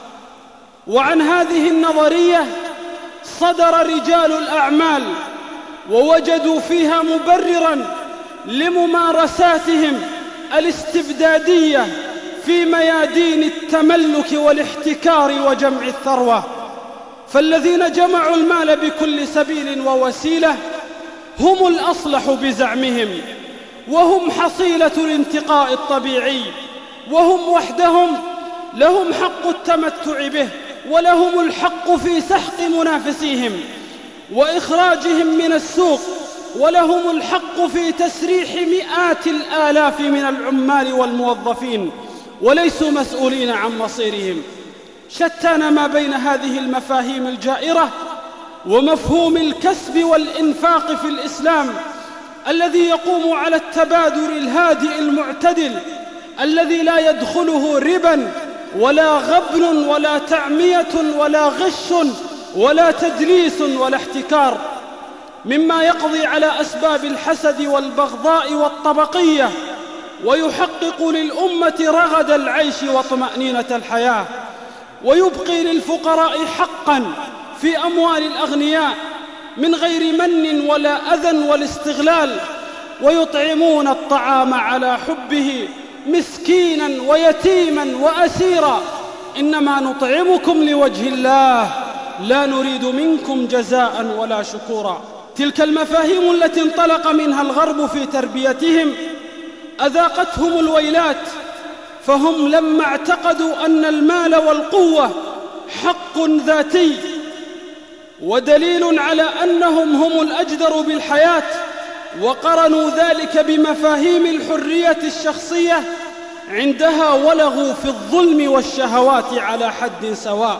وعن هذه النظرية صدر رجال الأعمال ووجدوا فيها مبررا لممارساتهم الاستبدادية في ميادين التملك والاحتكار وجمع الثروة. فالذين جمعوا المال بكل سبيل ووسيلة هم الأصلح بزعمهم، وهم حصيلة الانتقاء الطبيعي، وهم وحدهم لهم حق التمتع به، ولهم الحق في سحق منافسيهم وإخراجهم من السوق، ولهم الحق في تسريح مئات الآلاف من العمال والموظفين، وليسوا مسؤولين عن مصيرهم. شتان ما بين هذه المفاهيم الجائرة ومفهوم الكسب والإنفاق في الإسلام الذي يقوم على التبادل الهادئ المعتدل الذي لا يدخله ربا ولا غبن ولا تعمية ولا غش ولا تدليس ولا احتكار، مما يقضي على أسباب الحسد والبغضاء والطبقية، ويحقق للأمة رغد العيش وطمأنينة الحياة، ويبقي للفقراء حقا في أموال الأغنياء من غير من ولا أذى والاستغلال، ويطعمون الطعام على حبه مسكينا ويتيما وأسيرا، إنما نطعمكم لوجه الله لا نريد منكم جزاء ولا شكورا. تلك المفاهيم التي انطلق منها الغرب في تربيتهم أذاقتهم الويلات، فهم لما اعتقدوا أن المال والقوة حق ذاتي ودليل على أنهم هم الأجدر بالحياة، وقرنوا ذلك بمفاهيم الحرية الشخصية، عندها ولغوا في الظلم والشهوات على حد سواء،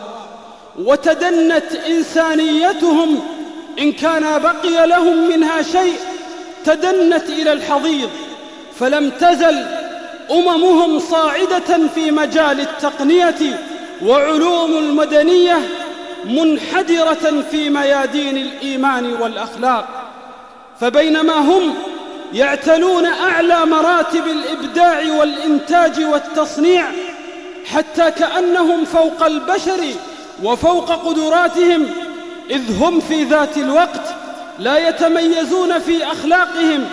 وتدنت إنسانيتهم إن كان بقي لهم منها شيء تدنت إلى الحضيض، فلم تزل أممهم صاعدة في مجال التقنية وعلوم المدنية منحدرة في ميادين الإيمان والأخلاق. فبينما هم يعتلون أعلى مراتب الإبداع والإنتاج والتصنيع حتى كأنهم فوق البشر وفوق قدراتهم، إذ هم في ذات الوقت لا يتميزون في أخلاقهم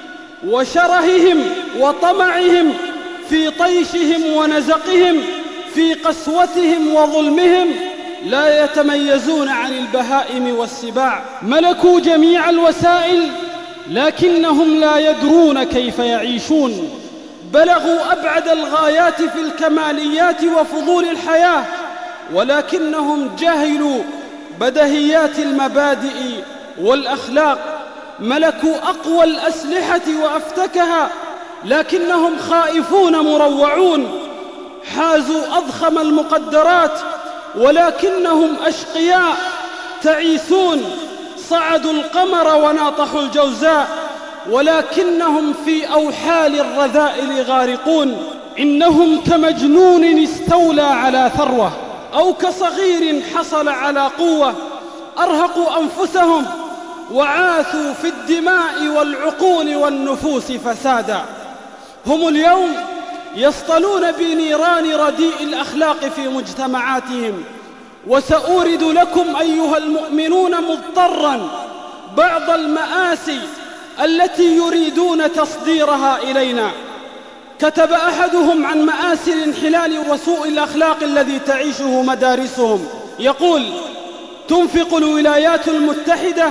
وشرههم وطمعهم، في طيشهم ونزقهم، في قسوتهم وظلمهم، لا يتميزون عن البهائم والسباع. ملكوا جميع الوسائل لكنهم لا يدرون كيف يعيشون، بلغوا أبعد الغايات في الكماليات وفضول الحياة، ولكنهم جهلوا بدهيات المبادئ والأخلاق. ملكوا أقوى الأسلحة وأفتكها لكنهم خائفون مروعون، حازوا أضخم المقدرات ولكنهم أشقياء تعيسون، صعدوا القمر وناطحوا الجوزاء ولكنهم في أوحال الرذائل غارقون. إنهم كمجنون استولى على ثروة، أو كصغير حصل على قوة، أرهقوا أنفسهم وعاثوا في الدماء والعقول والنفوس فسادا. هم اليوم يصطلون بنيران رديء الأخلاق في مجتمعاتهم. وسأورد لكم أيها المؤمنون مضطرا بعض المآسي التي يريدون تصديرها إلينا. كتب أحدهم عن مآسي الانحلال وسوء الأخلاق الذي تعيشه مدارسهم، يقول: تنفق الولايات المتحدة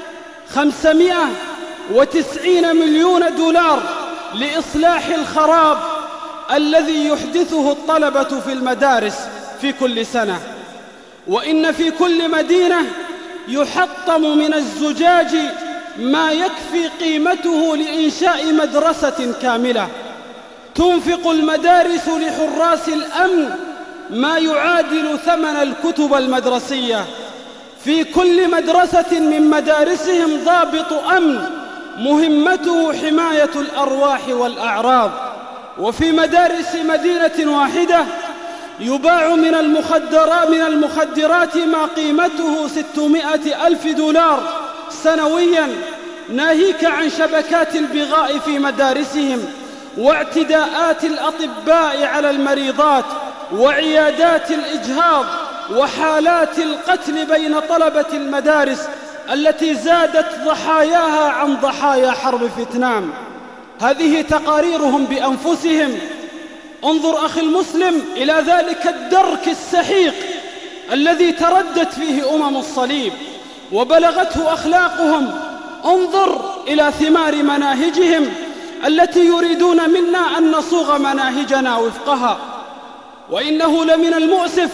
590 مليون دولار لإصلاح الخراب الذي يحدثه الطلبة في المدارس في كل سنة، وإن في كل مدينة يحطم من الزجاج ما يكفي قيمته لإنشاء مدرسة كاملة. تنفق المدارس لحراس الأمن ما يعادل ثمن الكتب المدرسية. في كل مدرسة من مدارسهم ضابط أمن مهمته حماية الأرواح والأعراض. وفي مدارس مدينة واحدة يباع من المخدرات ما قيمته 600,000 دولار سنويا، ناهيك عن شبكات البغاء في مدارسهم واعتداءات الأطباء على المريضات وعيادات الإجهاض وحالات القتل بين طلبة المدارس التي زادت ضحاياها عن ضحايا حرب فيتنام. هذه تقاريرهم بأنفسهم. انظر أخي المسلم إلى ذلك الدرك السحيق الذي تردت فيه الصليب وبلغته أخلاقهم. انظر إلى ثمار مناهجهم التي يريدون منا أن نصوغ مناهجنا وفقها. وإنه لمن المؤسف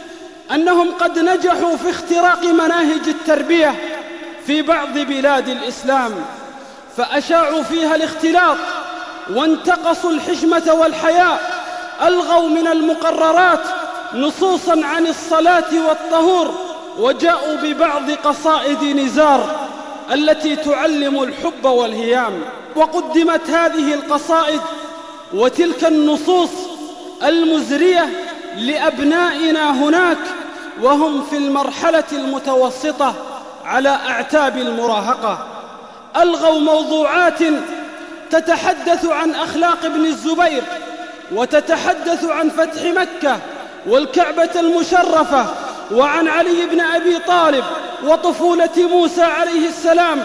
أنهم قد نجحوا في اختراق مناهج التربية في بعض بلاد الإسلام، فأشاعوا فيها الاختلاط وانتقصوا الحشمة والحياء. ألغوا من المقررات نصوصا عن الصلاة والطهور، وجاءوا ببعض قصائد نزار التي تعلم الحب والهيام. وقدمت هذه القصائد وتلك النصوص المزرية لأبنائنا هناك وهم في المرحلة المتوسطة على أعتاب المراهقة. ألغوا موضوعات تتحدث عن أخلاق ابن الزبير، وتتحدث عن فتح مكة والكعبة المشرفة، وعن علي بن أبي طالب وطفولة موسى عليه السلام،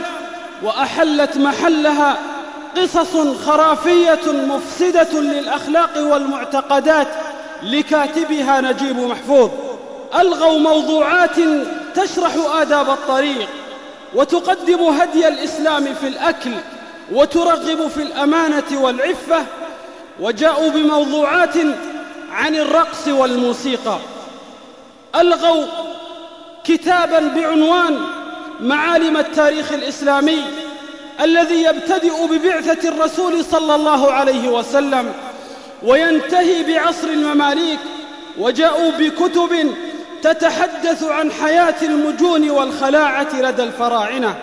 وأحلت محلها قصص خرافية مفسدة للأخلاق والمعتقدات لكاتبها نجيب محفوظ. ألغوا موضوعات تشرح آداب الطريق وتقدم هدي الإسلام في الأكل وترغب في الأمانة والعفة، وجاءوا بموضوعات عن الرقص والموسيقى. ألغوا كتابا بعنوان معالم التاريخ الإسلامي الذي يبتدئ ببعثة الرسول صلى الله عليه وسلم وينتهي بعصر المماليك، وجاءوا بكتب تتحدث عن حياة المجون والخلاعة لدى الفراعنة.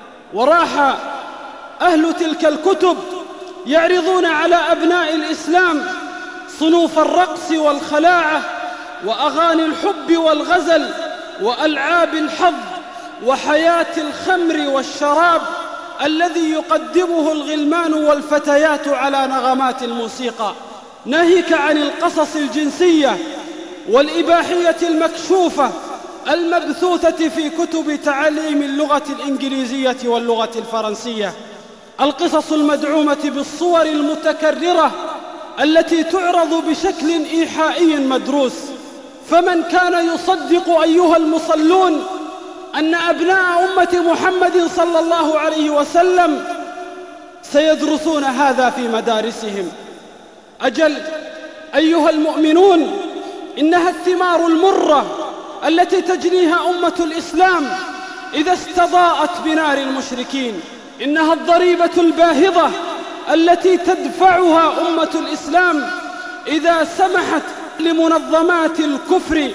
وراح أهل تلك الكتب يعرضون على أبناء الإسلام صنوف الرقص والخلاعة وأغاني الحب والغزل وألعاب الحظ وحياة الخمر والشراب الذي يقدمه الغلمان والفتيات على نغمات الموسيقى، ناهيك عن القصص الجنسية والإباحية المكشوفة المبثوثة في كتب تعليم اللغة الإنجليزية واللغة الفرنسية. القصص المدعومة بالصور المتكررة التي تعرض بشكل إيحائي مدروس. فمن كان يصدق أيها المصلون أن أبناء أمة محمد صلى الله عليه وسلم سيدرسون هذا في مدارسهم؟ أجل أيها المؤمنون، إنها الثمار المرة التي تجنيها أمة الإسلام إذا استضاءت بنار المشركين. إنها الضريبة الباهظة التي تدفعها أمة الإسلام إذا سمحت لمنظمات الكفر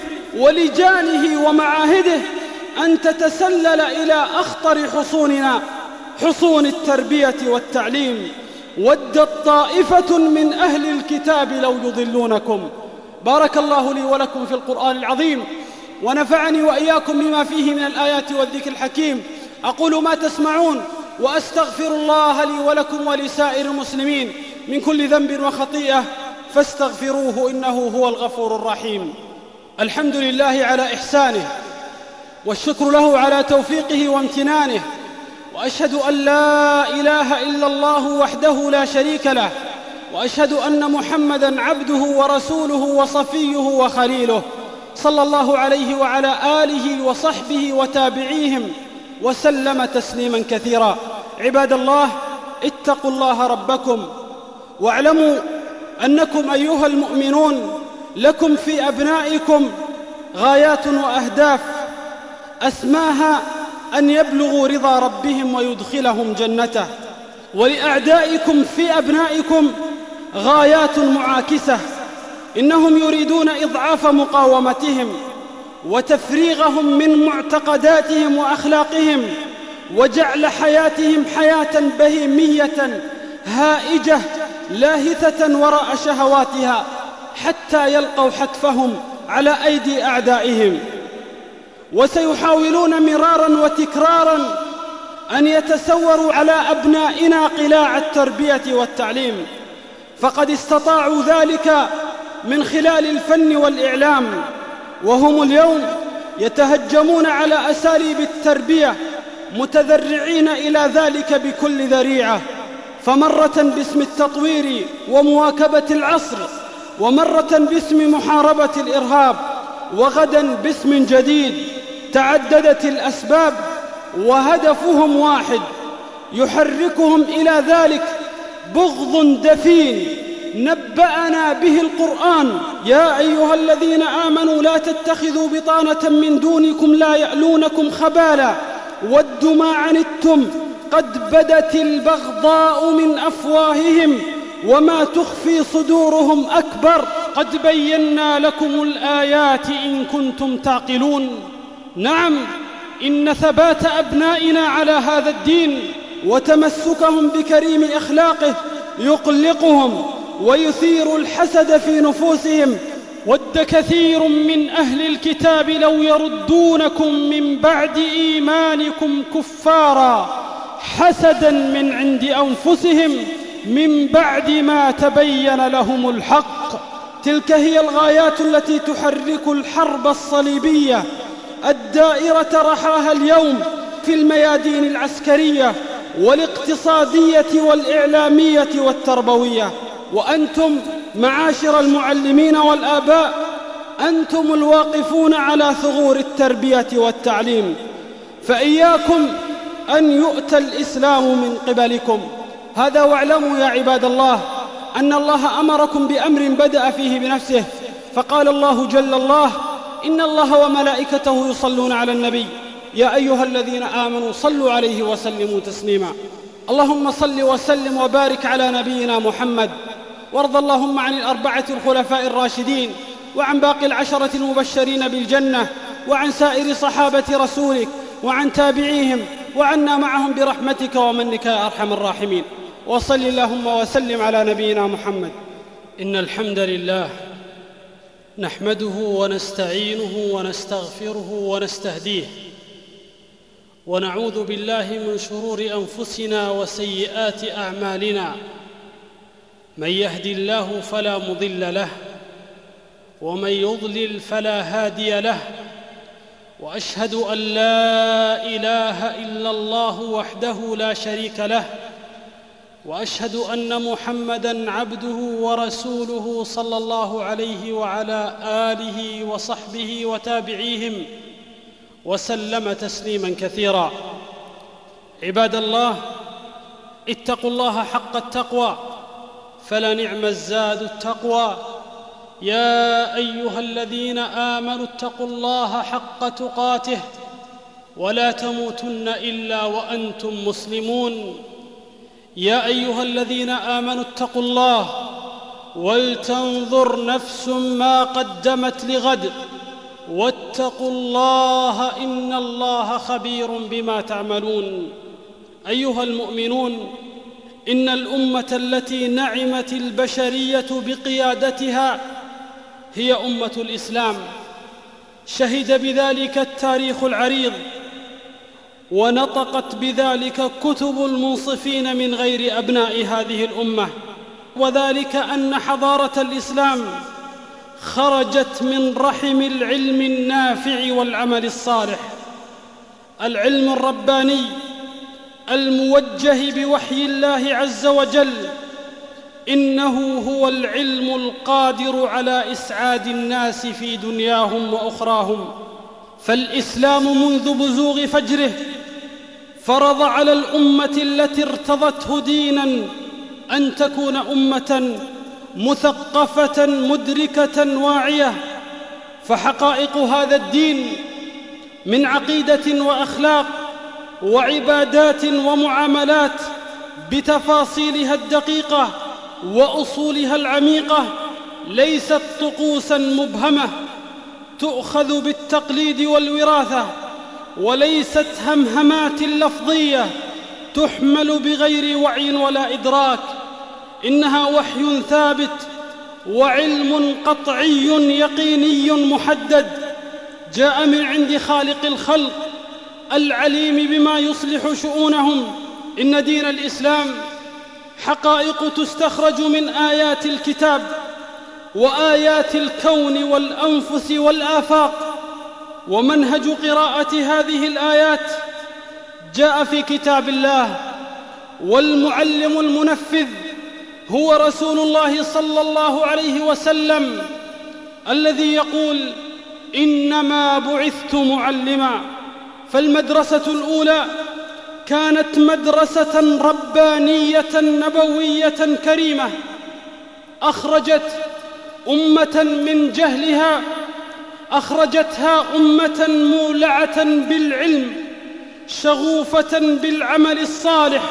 ولجانه ومعاهده أن تتسلل إلى أخطر حصوننا، حصون التربية والتعليم. ودت طائفة من أهل الكتاب لو يضلونكم. بارك الله لي ولكم في القرآن العظيم، ونفعني وإياكم بما فيه من الآيات والذكر الحكيم. أقول ما تسمعون، وأستغفر الله لي ولكم ولسائر المسلمين من كل ذنب وخطيئة، فاستغفروه إنه هو الغفور الرحيم. الحمد لله على إحسانه، والشكر له على توفيقه وامتنانه، وأشهد أن لا إله إلا الله وحده لا شريك له، وأشهد أن محمدًا عبده ورسوله وصفيه وخليله، صلى الله عليه وعلى آله وصحبه وتابعيهم وسلم تسليماً كثيراً. عباد الله، اتقوا الله ربكم، واعلموا أنكم أيها المؤمنون لكم في أبنائكم غايات وأهداف أسماها أن يبلغوا رضا ربهم ويدخلهم جنته، ولأعدائكم في أبنائكم غايات معاكسة، إنهم يريدون إضعاف مقاومتهم وتفريغهم من معتقداتهم وأخلاقهم، وجعل حياتهم حياة بهيمية هائجة لاهثة وراء شهواتها، حتى يلقوا حتفهم على أيدي أعدائهم. وسيحاولون مرارا وتكرارا أن يتسوروا على أبنائنا قلاع التربية والتعليم، فقد استطاعوا ذلك من خلال الفن والإعلام، وهم اليوم يتهجمون على أساليب التربية متذرعين إلى ذلك بكل ذريعة، فمرة باسم التطوير ومواكبة العصر، ومرة باسم محاربة الإرهاب، وغدا باسم جديد. تعددت الأسباب وهدفهم واحد يحركهم إلى ذلك، بغض دفين نبأنا به القرآن: يا أيها الذين آمنوا لا تتخذوا بطانة من دونكم لا يألونكم خبالا ودوا ما عنتم قد بدت البغضاء من أفواههم وما تخفي صدورهم أكبر قد بينا لكم الآيات إن كنتم تعقلون. نعم، إن ثبات أبنائنا على هذا الدين وتمسكهم بكريم أخلاقه يقلقهم ويثير الحسد في نفوسهم. ود كثير من أهل الكتاب لو يردونكم من بعد إيمانكم كفارا حسدا من عند أنفسهم من بعد ما تبين لهم الحق. تلك هي الغايات التي تحرك الحرب الصليبية الدائرة رحاها اليوم في الميادين العسكرية والاقتصادية والإعلامية والتربوية. وأنتم معاشر المعلمين والآباء، أنتم الواقفون على ثغور التربية والتعليم، فإياكم أن يؤتى الإسلام من قبلكم. هذا واعلموا يا عباد الله أن الله أمركم بأمر بدأ فيه بنفسه، فقال الله جل الله: إن الله وملائكته يصلون على النبي يا أيها الذين آمنوا صلوا عليه وسلموا تسليما. اللهم صل وسلم وبارك على نبينا محمد، وارض اللهم عن الأربعة الخلفاء الراشدين، وعن باقي العشرة المبشرين بالجنة، وعن سائر صحابة رسولك، وعن تابعيهم، وعنا معهم برحمتك ومنك يا أرحم الراحمين. وصل اللهم وسلم على نبينا محمد. إن الحمد لله نحمده ونستعينه ونستغفره ونستهديه، ونعوذ بالله من شرور أنفسنا وسيئات أعمالنا. من يهد الله فلا مضل له، ومن يضلل فلا هادي له، وأشهد أن لا إله إلا الله وحده لا شريك له، وأشهد أن محمدًا عبده ورسوله صلى الله عليه وعلى آله وصحبه وتابعيهم وسلم تسليماً كثيراً. عباد الله، اتقوا الله حق التقوى، فلنعم الزاد التقوى. يا أيها الذين آمنوا اتقوا الله حق تقاته ولا تموتن إلا وأنتم مسلمون. يا أيها الذين آمنوا اتقوا الله ولتنظر نفس ما قدمت لغد واتقوا الله إن الله خبير بما تعملون. أيها المؤمنون، إن الأمة التي نعمت البشرية بقيادتها هي أمة الإسلام، شهد بذلك التاريخ العريض، ونطقت بذلك كتب المنصفين من غير أبناء هذه الأمة، وذلك أن حضارة الإسلام خرجت من رحم العلم النافع والعمل الصالح. العلم الرباني الموجه بوحي الله عز وجل، إنه هو العلم القادر على إسعاد الناس في دنياهم وأخراهم. فالإسلام منذ بزوغ فجره فرض على الأمة التي ارتضته ديناً أن تكون أمة مثقفة مدركة واعية. فحقائق هذا الدين من عقيدة وأخلاق وعبادات ومعاملات بتفاصيلها الدقيقة وأصولها العميقة ليست طقوساً مبهمة تؤخذ بالتقليد والوراثة، وليست همهمات لفظية تحمل بغير وعي ولا إدراك، إنها وحي ثابت وعلم قطعي يقيني محدد جاء من عند خالق الخلق العليم بما يصلح شؤونهم. إن دين الإسلام حقائق تستخرج من آيات الكتاب وآيات الكون والأنفس والآفاق، ومنهج قراءة هذه الآيات جاء في كتاب الله، والمعلم المنفذ هو رسول الله صلى الله عليه وسلم الذي يقول: إنما بعثت معلما. فالمدرسة الأولى كانت مدرسة ربانية نبوية كريمة، أخرجت أمة من جهلها، أخرجتها أمة مولعة بالعلم شغوفة بالعمل الصالح.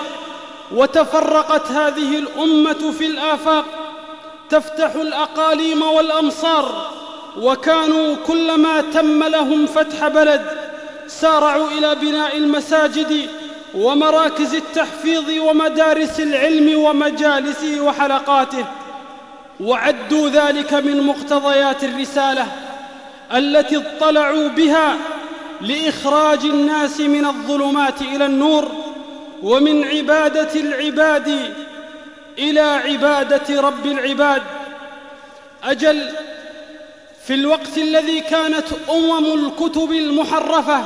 وتفرقت هذه الأمة في الآفاق تفتح الأقاليم والأمصار، وكانوا كلما تم لهم فتح بلد سارعوا إلى بناء المساجد ومراكز التحفيظ ومدارس العلم ومجالسه وحلقاته، وعدوا ذلك من مقتضيات الرسالة التي اطلعوا بها لإخراج الناس من الظلمات إلى النور، ومن عبادة العباد إلى عبادة رب العباد. أجل في الوقت الذي كانت الكتب المحرفة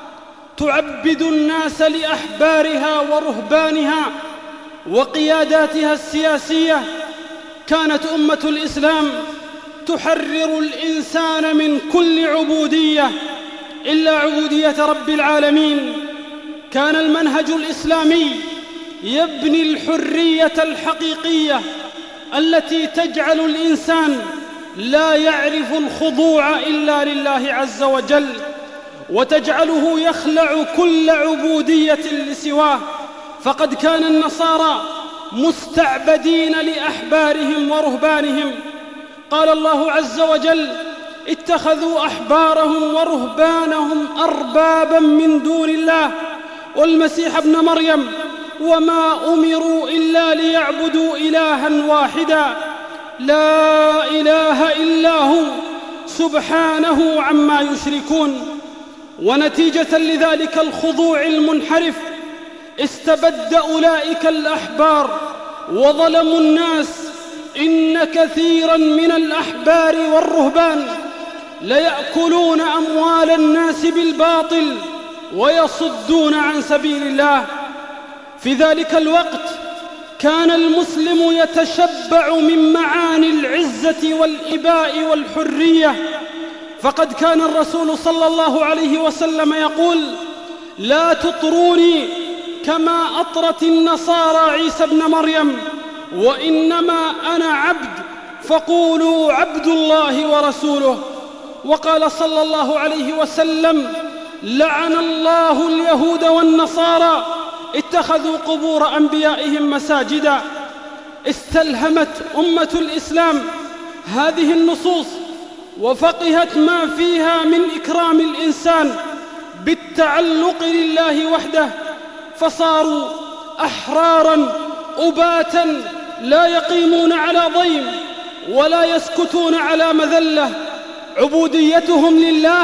تعبد الناس لأحبارها ورهبانها وقياداتها السياسية، كانت أمة الإسلام تحرر الإنسان من كل عبودية إلا عبودية رب العالمين. كان المنهج الإسلامي يبني الحرية الحقيقية التي تجعل الإنسان لا يعرف الخضوع إلا لله عز وجل، وتجعله يخلع كل عبودية لسواه. فقد كان النصارى مستعبدين لأحبارهم ورهبانهم. قال الله عز وجل: اتخذوا أحبارهم ورهبانهم أربابا من دون الله والمسيح ابن مريم وما أمروا إلا ليعبدوا إلها واحدا لا إله إلا هو سبحانه عما يشركون. ونتيجة لذلك الخضوع المنحرف استبد أولئك الأحبار وظلموا الناس. إن كثيرا من الأحبار والرهبان ليأكلون أموال الناس بالباطل ويصدون عن سبيل الله. في ذلك الوقت كان المسلم يتشبع من معاني العزة والإباء والحرية، فقد كان الرسول صلى الله عليه وسلم يقول: لا تطروني كما أطرت النصارى عيسى ابن مريم، وإنما أنا عبد فقولوا عبد الله ورسوله. وقال صلى الله عليه وسلم: لعن الله اليهود والنصارى اتخذوا قبور أنبيائهم مساجدا. استلهمت أمة الإسلام هذه النصوص وفقهت ما فيها من إكرام الإنسان بالتعلق لله وحده، فصاروا أحرارا أباتا لا يقيمون على ضيم ولا يسكتون على مذلة. عبوديتهم لله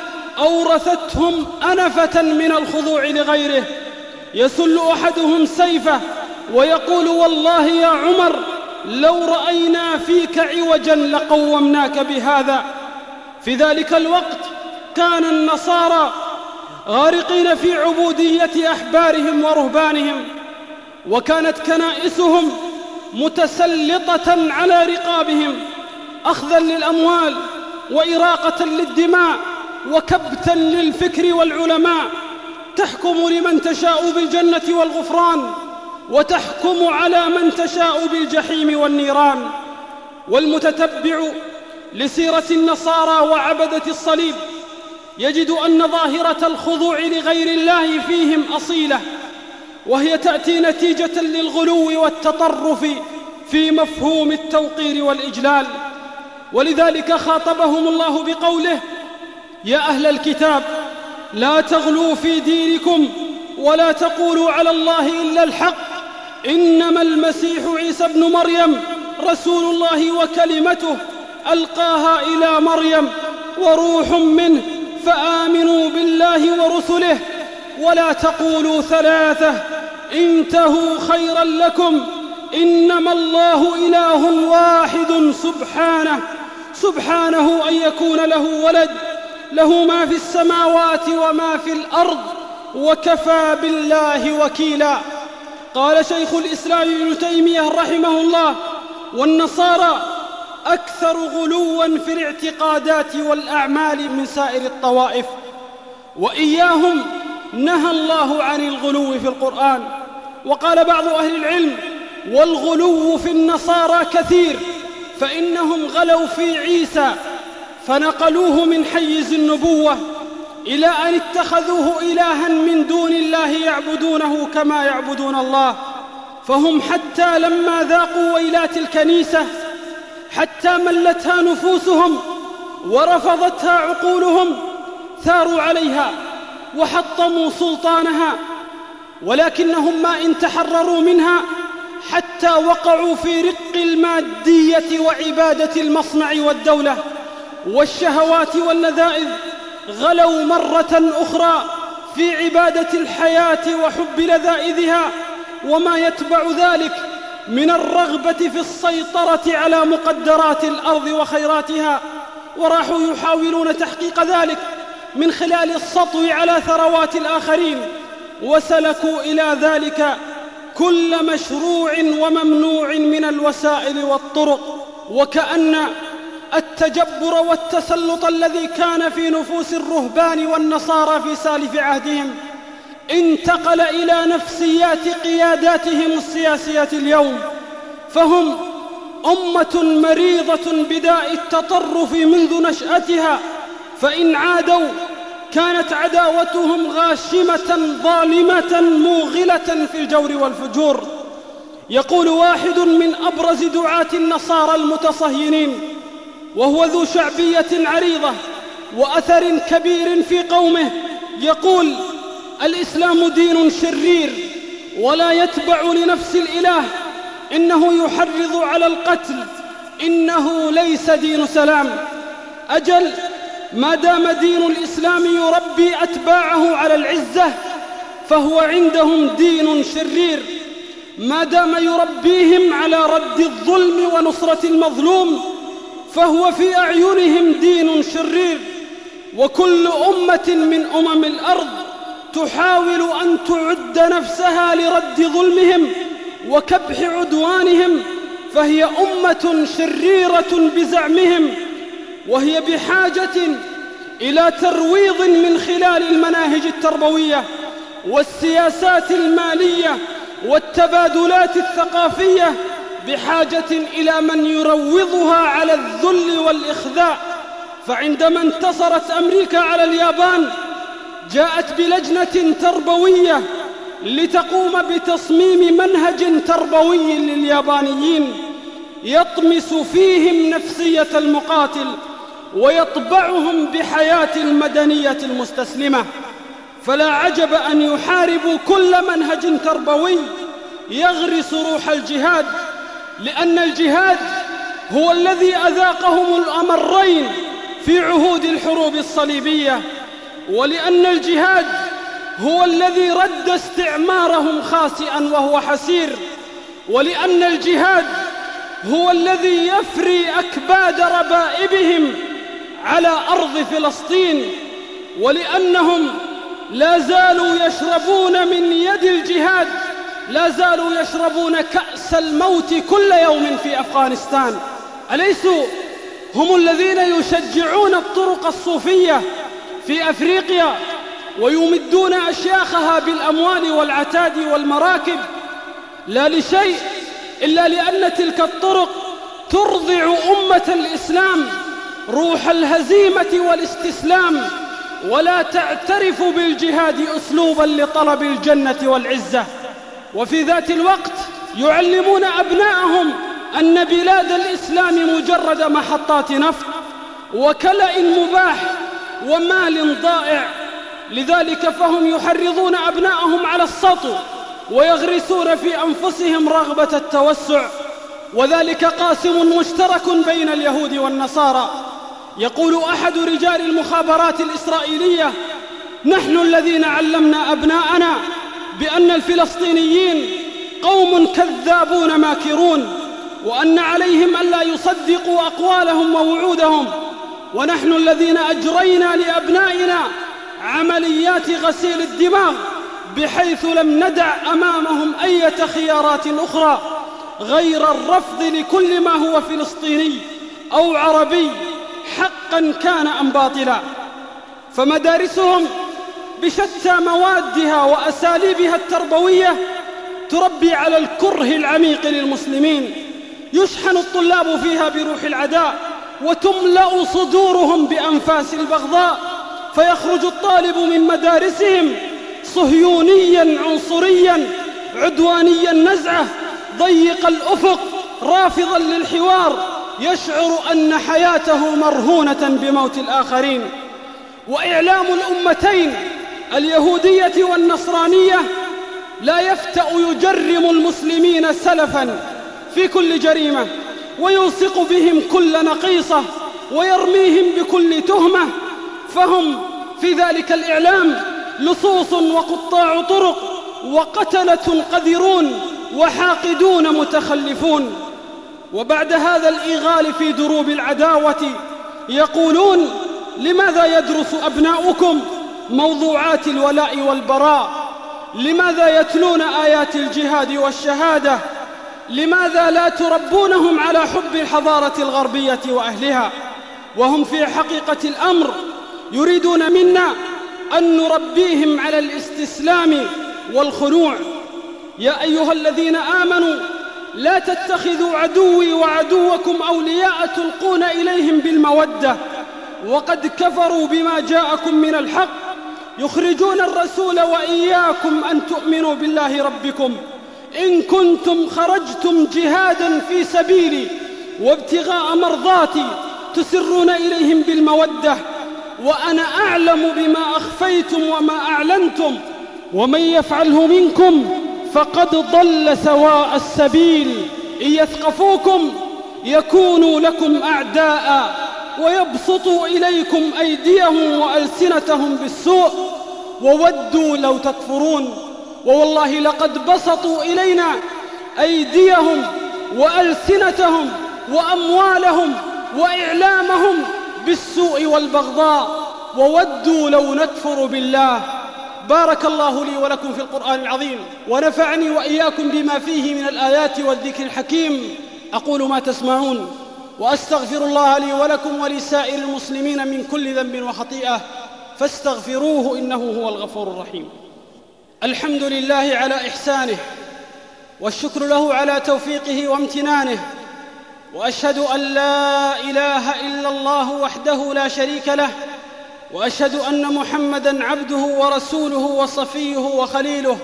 أورثتهم أنفة من الخضوع لغيره. يسل أحدهم سيفه ويقول: والله يا عمر لو رأينا فيك عوجا لقومناك بهذا. في ذلك الوقت كان النصارى غارقين في عبودية أحبارهم ورهبانهم، وكانت كنائسهم متسلطة على رقابهم أخذا للأموال وإراقة للدماء وكبتا للفكر والعلماء، تحكم لمن تشاء بالجنة والغفران، وتحكم على من تشاء بالجحيم والنيران. والمتتبع لسيرة النصارى وعبدة الصليب يجد أن ظاهرة الخضوع لغير الله فيهم أصيلة، وهي تأتي نتيجة للغلو والتطرف في مفهوم التوقير والإجلال. ولذلك خاطبهم الله بقوله: يا أهل الكتاب لا تغلوا في دينكم ولا تقولوا على الله إلا الحق، إنما المسيح عيسى ابن مريم رسول الله وكلمته ألقاها إلى مريم وروح منه، فآمنوا بالله ورسله ولا تقولوا ثلاثة، انتهوا خيرا لكم، إنما الله إله واحد سبحانه أن يكون له ولد، له ما في السماوات وما في الأرض، وكفى بالله وكيلا. قال شيخ الإسلام ابن تيمية رحمه الله: والنصارى أكثر غلوا في الاعتقادات والأعمال من سائر الطوائف، وإياهم نهى الله عن الغلو في القرآن. وقال بعض أهل العلم: والغلو في النصارى كثير، فإنهم غلوا في عيسى فنقلوه من حيز النبوة إلى أن اتخذوه إلها من دون الله يعبدونه كما يعبدون الله. فهم حتى لما ذاقوا ويلات الكنيسة، حتى ملتها نفوسهم ورفضتها عقولهم، ثاروا عليها وحطموا سلطانها، ولكنهم ما إن تحرروا منها حتى وقعوا في رق المادية وعبادة المصنع والدولة والشهوات واللذائذ، غلوا مرة أخرى في عبادة الحياة وحب لذائذها وما يتبع ذلك من الرغبة في السيطرة على مقدرات الأرض وخيراتها، وراحوا يحاولون تحقيق ذلك من خلال السطو على ثروات الآخرين، وسلكوا إلى ذلك كل مشروع وممنوع من الوسائل والطرق. وكأن التجبر والتسلط الذي كان في نفوس الرهبان والنصارى في سالف عهدهم انتقل إلى نفسيات قياداتهم السياسية اليوم، فهم أمة مريضة بداء التطرف منذ نشأتها، فإن عادوا كانت عداوتهم غاشمة ظالمة موغلة في الجور والفجور. يقول واحد من أبرز دعاة النصارى المتصهينين، وهو ذو شعبية عريضة وأثر كبير في قومه، يقول: الإسلام دين شرير ولا يتبع لنفس الإله، إنه يحرض على القتل، إنه ليس دين سلام. أجل، ما دام دين الإسلام يربي أتباعه على العزة فهو عندهم دين شرير، ما دام يربيهم على رد الظلم ونصرة المظلوم فهو في أعينهم دين شرير. وكل أمة من أمم الأرض تحاول أن تعد نفسها لرد ظلمهم وكبح عدوانهم فهي أمة شريرة بزعمهم، وهي بحاجة إلى ترويض من خلال المناهج التربوية والسياسات المالية والتبادلات الثقافية، بحاجة إلى من يروضها على الذل والإخذاء. فعندما انتصرت أمريكا على اليابان جاءت بلجنة تربوية لتقوم بتصميم منهج تربوي لليابانيين يطمس فيهم نفسية المقاتل ويطبعهم بحياة المدنية المستسلمة. فلا عجب أن يحاربوا كل منهج تربوي يغرس روح الجهاد، لأن الجهاد هو الذي أذاقهم الأمرين في عهود الحروب الصليبية، ولأن الجهاد هو الذي رد استعمارهم خاسئا وهو حسير، ولأن الجهاد هو الذي يفري أكباد ربائبهم على أرض فلسطين، ولأنهم لا زالوا يشربون من يد الجهاد، لا زالوا يشربون كأس الموت كل يوم في أفغانستان. أليسوا هم الذين يشجعون الطرق الصوفية في أفريقيا ويمدون أشياخها بالأموال والعتاد والمراكب؟ لا لشيء إلا لأن تلك الطرق ترضع أمة الإسلام روح الهزيمة والاستسلام، ولا تعترف بالجهاد أسلوبا لطلب الجنة والعزة. وفي ذات الوقت يعلمون أبناءهم أن بلاد الإسلام مجرد محطات نفط وكلأ مباح ومال ضائع. لذلك فهم يحرضون أبناءهم على السطو ويغرسون في أنفسهم رغبة التوسع، وذلك قاسم مشترك بين اليهود والنصارى. يقول أحد رجال المخابرات الإسرائيلية: نحن الذين علمنا أبناءنا بأن الفلسطينيين قوم كذابون ماكرون، وأن عليهم ألا يصدقوا أقوالهم ووعودهم، ونحن الذين أجرينا لأبنائنا عمليات غسيل الدماغ بحيث لم ندع أمامهم أي خيارات أخرى غير الرفض لكل ما هو فلسطيني أو عربي، حقا كان أم باطلا. فمدارسهم بشتى موادها وأساليبها التربوية تربي على الكره العميق للمسلمين، يشحن الطلاب فيها بروح العداء وتملأ صدورهم بأنفاس البغضاء، فيخرج الطالب من مدارسهم صهيونيا عنصريا عدوانيا نزعة ضيق الأفق رافضا للحوار، يشعر أن حياته مرهونة بموت الآخرين. وإعلام الأمتين اليهودية والنصرانية لا يفتأ يجرم المسلمين سلفا في كل جريمة، ويلصق بهم كل نقيصة، ويرميهم بكل تهمة، فهم في ذلك الإعلام لصوص وقطاع طرق وقتلة قذرون وحاقدون متخلفون. وبعد هذا الإغال في دروب العداوة يقولون: لماذا يدرس أبناؤكم موضوعات الولاء والبراء؟ لماذا يتلون آيات الجهاد والشهادة؟ لماذا لا تربونهم على حب الحضارة الغربية وأهلها؟ وهم في حقيقة الأمر يريدون منا أن نربيهم على الاستسلام والخنوع. يا أيها الذين آمنوا لا تتخذوا عدوي وعدوكم أولياء تلقون إليهم بالمودة وقد كفروا بما جاءكم من الحق يخرجون الرسول وإياكم أن تؤمنوا بالله ربكم إن كنتم خرجتم جهادا في سبيلي وابتغاء مرضاتي تسرون إليهم بالمودة وأنا أعلم بما أخفيتم وما أعلنتم ومن يفعله منكم فقد ضل سواء السبيل إن يثقفوكم يكونوا لكم أعداء ويبسطوا إليكم أيديهم وألسنتهم بالسوء وودوا لو تكفرون ووالله لقد بسطوا إلينا أيديهم وألسنتهم وأموالهم وإعلامهم بالسوء والبغضاء وودوا لو نكفر بالله. بارك الله لي ولكم في القرآن العظيم ونفعني وإياكم بما فيه من الآيات والذكر الحكيم. أقول ما تسمعون وأستغفر الله لي ولكم ولسائر المسلمين من كل ذنب وخطيئة فاستغفروه إنه هو الغفور الرحيم. الحمد لله على إحسانه والشكر له على توفيقه وامتنانه، وأشهد أن لا إله إلا الله وحده لا شريك له، وأشهد أن محمدًا عبده ورسوله وصفيه وخليله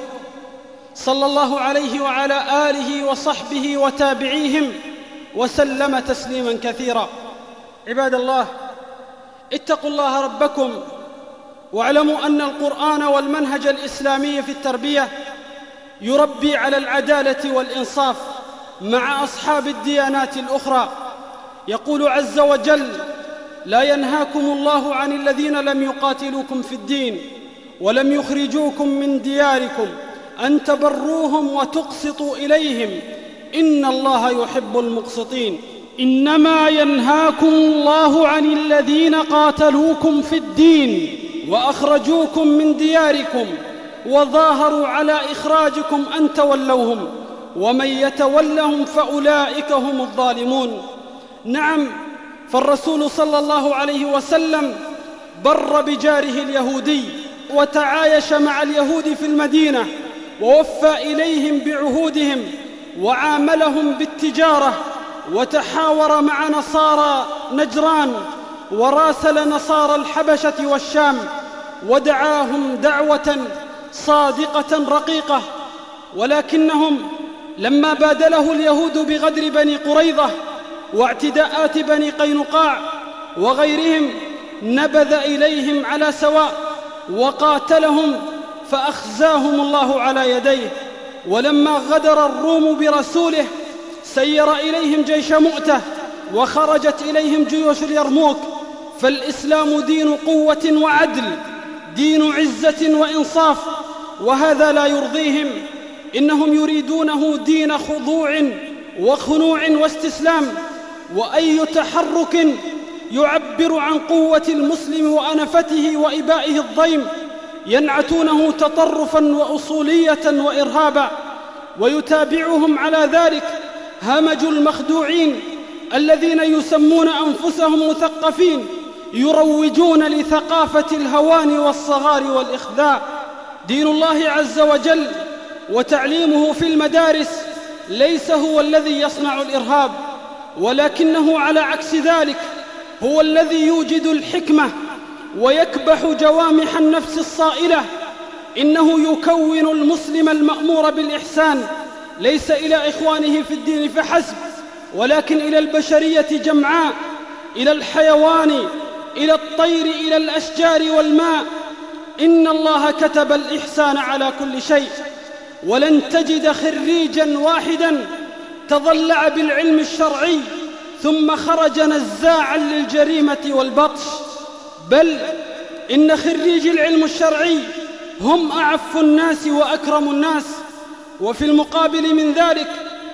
صلى الله عليه وعلى آله وصحبه وتابعيهم وسلم تسليماً كثيراً. عباد الله، اتقوا الله ربكم واعلموا أن القرآن والمنهج الإسلامي في التربية يربي على العدالة والإنصاف مع أصحاب الديانات الأخرى. يقول عز وجل: لا ينهاكم الله عن الذين لم يقاتلوكم في الدين ولم يخرجوكم من دياركم أن تبروهم وتقسطوا إليهم إن الله يحب المقسطين. إنما ينهاكم الله عن الذين قاتلوكم في الدين وأخرجوكم من دياركم وظاهروا على إخراجكم أن تولوهم، ومن يتولهم فأولئك هم الظالمون. نعم، فالرسول صلى الله عليه وسلم بر بجاره اليهودي وتعايش مع اليهود في المدينة، ووفى إليهم بعهودهم، وعاملهم بالتجارة، وتحاور مع نصارى نجران، وراسل نصارى الحبشة والشام، ودعاهم دعوة صادقة رقيقة. ولكنهم لما بادله اليهود بغدر بني قريظة واعتداءات بني قينقاع وغيرهم نبذ إليهم على سواء وقاتلهم فأخزاهم الله على يديه. ولما غدر الروم برسوله سير إليهم جيش مؤتة وخرجت إليهم جيوش اليرموك. فالإسلام دين قوة وعدل، دين عزة وإنصاف، وهذا لا يرضيهم. إنهم يريدونه دين خضوع وخنوع واستسلام، وأي تحرك يعبر عن قوة المسلم وأنفته وإبائه الضيم ينعتونه تطرفا وأصولية وإرهابا. ويتابعهم على ذلك همج المخدوعين الذين يسمون أنفسهم مثقفين، يروجون لثقافة الهوان والصغار والإخذاء. دين الله عز وجل وتعليمه في المدارس ليس هو الذي يصنع الإرهاب، ولكنه على عكس ذلك هو الذي يوجد الحكمة ويكبح جوامح النفس الصائلة. إنه يكون المسلم المأمور بالإحسان ليس إلى إخوانه في الدين فحسب، ولكن إلى البشرية جمعاء، إلى الحيوان، إلى الطير، إلى الأشجار والماء. إن الله كتب الإحسان على كل شيء، ولن تجد خريجا واحدا تضلع بالعلم الشرعي ثم خرج نزاعا للجريمة والبطش، بل إن خريجي العلم الشرعي هم أعف الناس وأكرم الناس. وفي المقابل من ذلك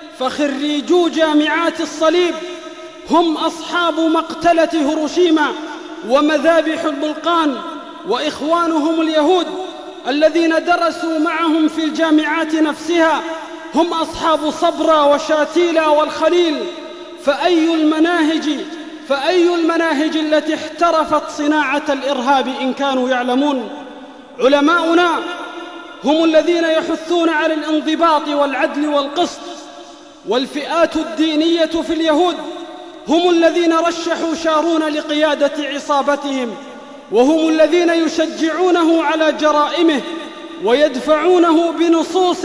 فخريجو جامعات الصليب هم أصحاب مقتلة هيروشيما ومذابح البلقان، وإخوانهم اليهود الذين درسوا معهم في الجامعات نفسها هم أصحاب صبرا وشاتيلا والخليل. فأي المناهج التي احترفت صناعة الإرهاب إن كانوا يعلمون؟ علماؤنا هم الذين يحثون على الانضباط والعدل والقسط، والفئات الدينية في اليهود هم الذين رشحوا شارون لقيادة عصابتهم، وهم الذين يشجعونه على جرائمه ويدفعونه بنصوص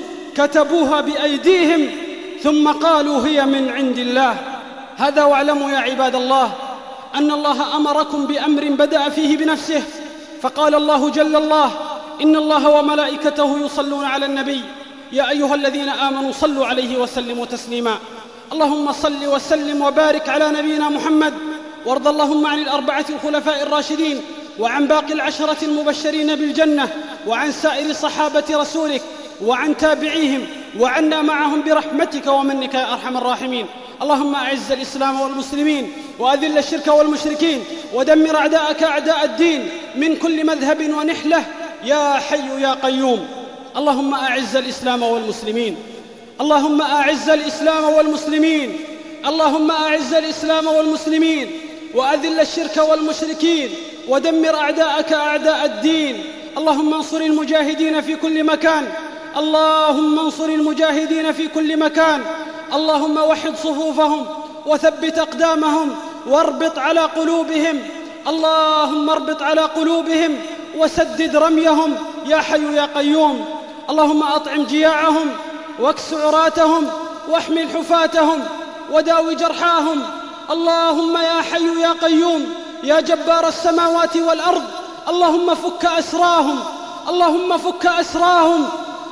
كتبوها بأيديهم ثم قالوا هي من عند الله. هذا واعلموا يا عباد الله أن الله أمركم بأمر بدأ فيه بنفسه، فقال الله جل الله: إن الله وملائكته يصلون على النبي يا أيها الذين آمنوا صلوا عليه وسلموا تسليما. اللهم صل وسلم وبارك على نبينا محمد، وارض اللهم عن الأربعة الخلفاء الراشدين وعن باقي العشرة المبشرين بالجنة وعن سائر صحابة رسولك وعن تابعيهم وعنا معهم برحمتك ومنك يا أرحم الراحمين. اللهم أعز الإسلام والمسلمين وأذل الشرك والمشركين ودمر أعداءك أعداء الدين من كل مذهب ونحلة يا حي يا قيوم. اللهم أعز الإسلام والمسلمين، اللهم أعز الإسلام والمسلمين، اللهم أعز الإسلام والمسلمين وأذل الشرك والمشركين ودمر أعداءك أعداء الدين. اللهم انصر المجاهدين في كل مكان، اللهم انصر المجاهدين في كل مكان. اللهم وحد صفوفهم وثبت أقدامهم واربط على قلوبهم، اللهم اربط على قلوبهم وسدد رميهم يا حي يا قيوم. اللهم أطعم جياعهم واكس عراتهم واحمل حفاتهم وداوي جرحاهم. اللهم يا حي يا قيوم يا جبار السماوات والأرض، اللهم فك أسراهم، اللهم فك أسراهم،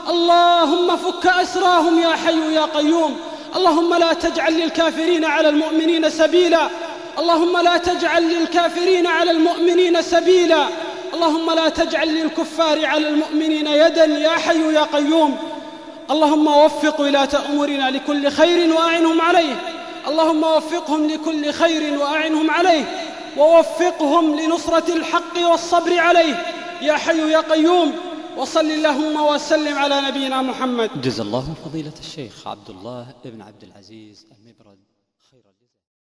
اللهم فك أسراهم يا حي يا قيوم. اللهم لا تجعل للكافرين على المؤمنين سبيلا، اللهم لا تجعل للكافرين على المؤمنين سبيلا، اللهم لا تجعل للكفار على المؤمنين يدا يا حي يا قيوم. اللهم وفق ولاة أمورنا لكل خير وأعنهم عليه، اللهم وفقهم لكل خير وأعنهم عليه، ووفقهم لنصرة الحق والصبر عليه يا حي يا قيوم. وصل اللهم وسلم على نبينا محمد. جزا الله فضيلة الشيخ عبد الله بن عبد العزيز المبرد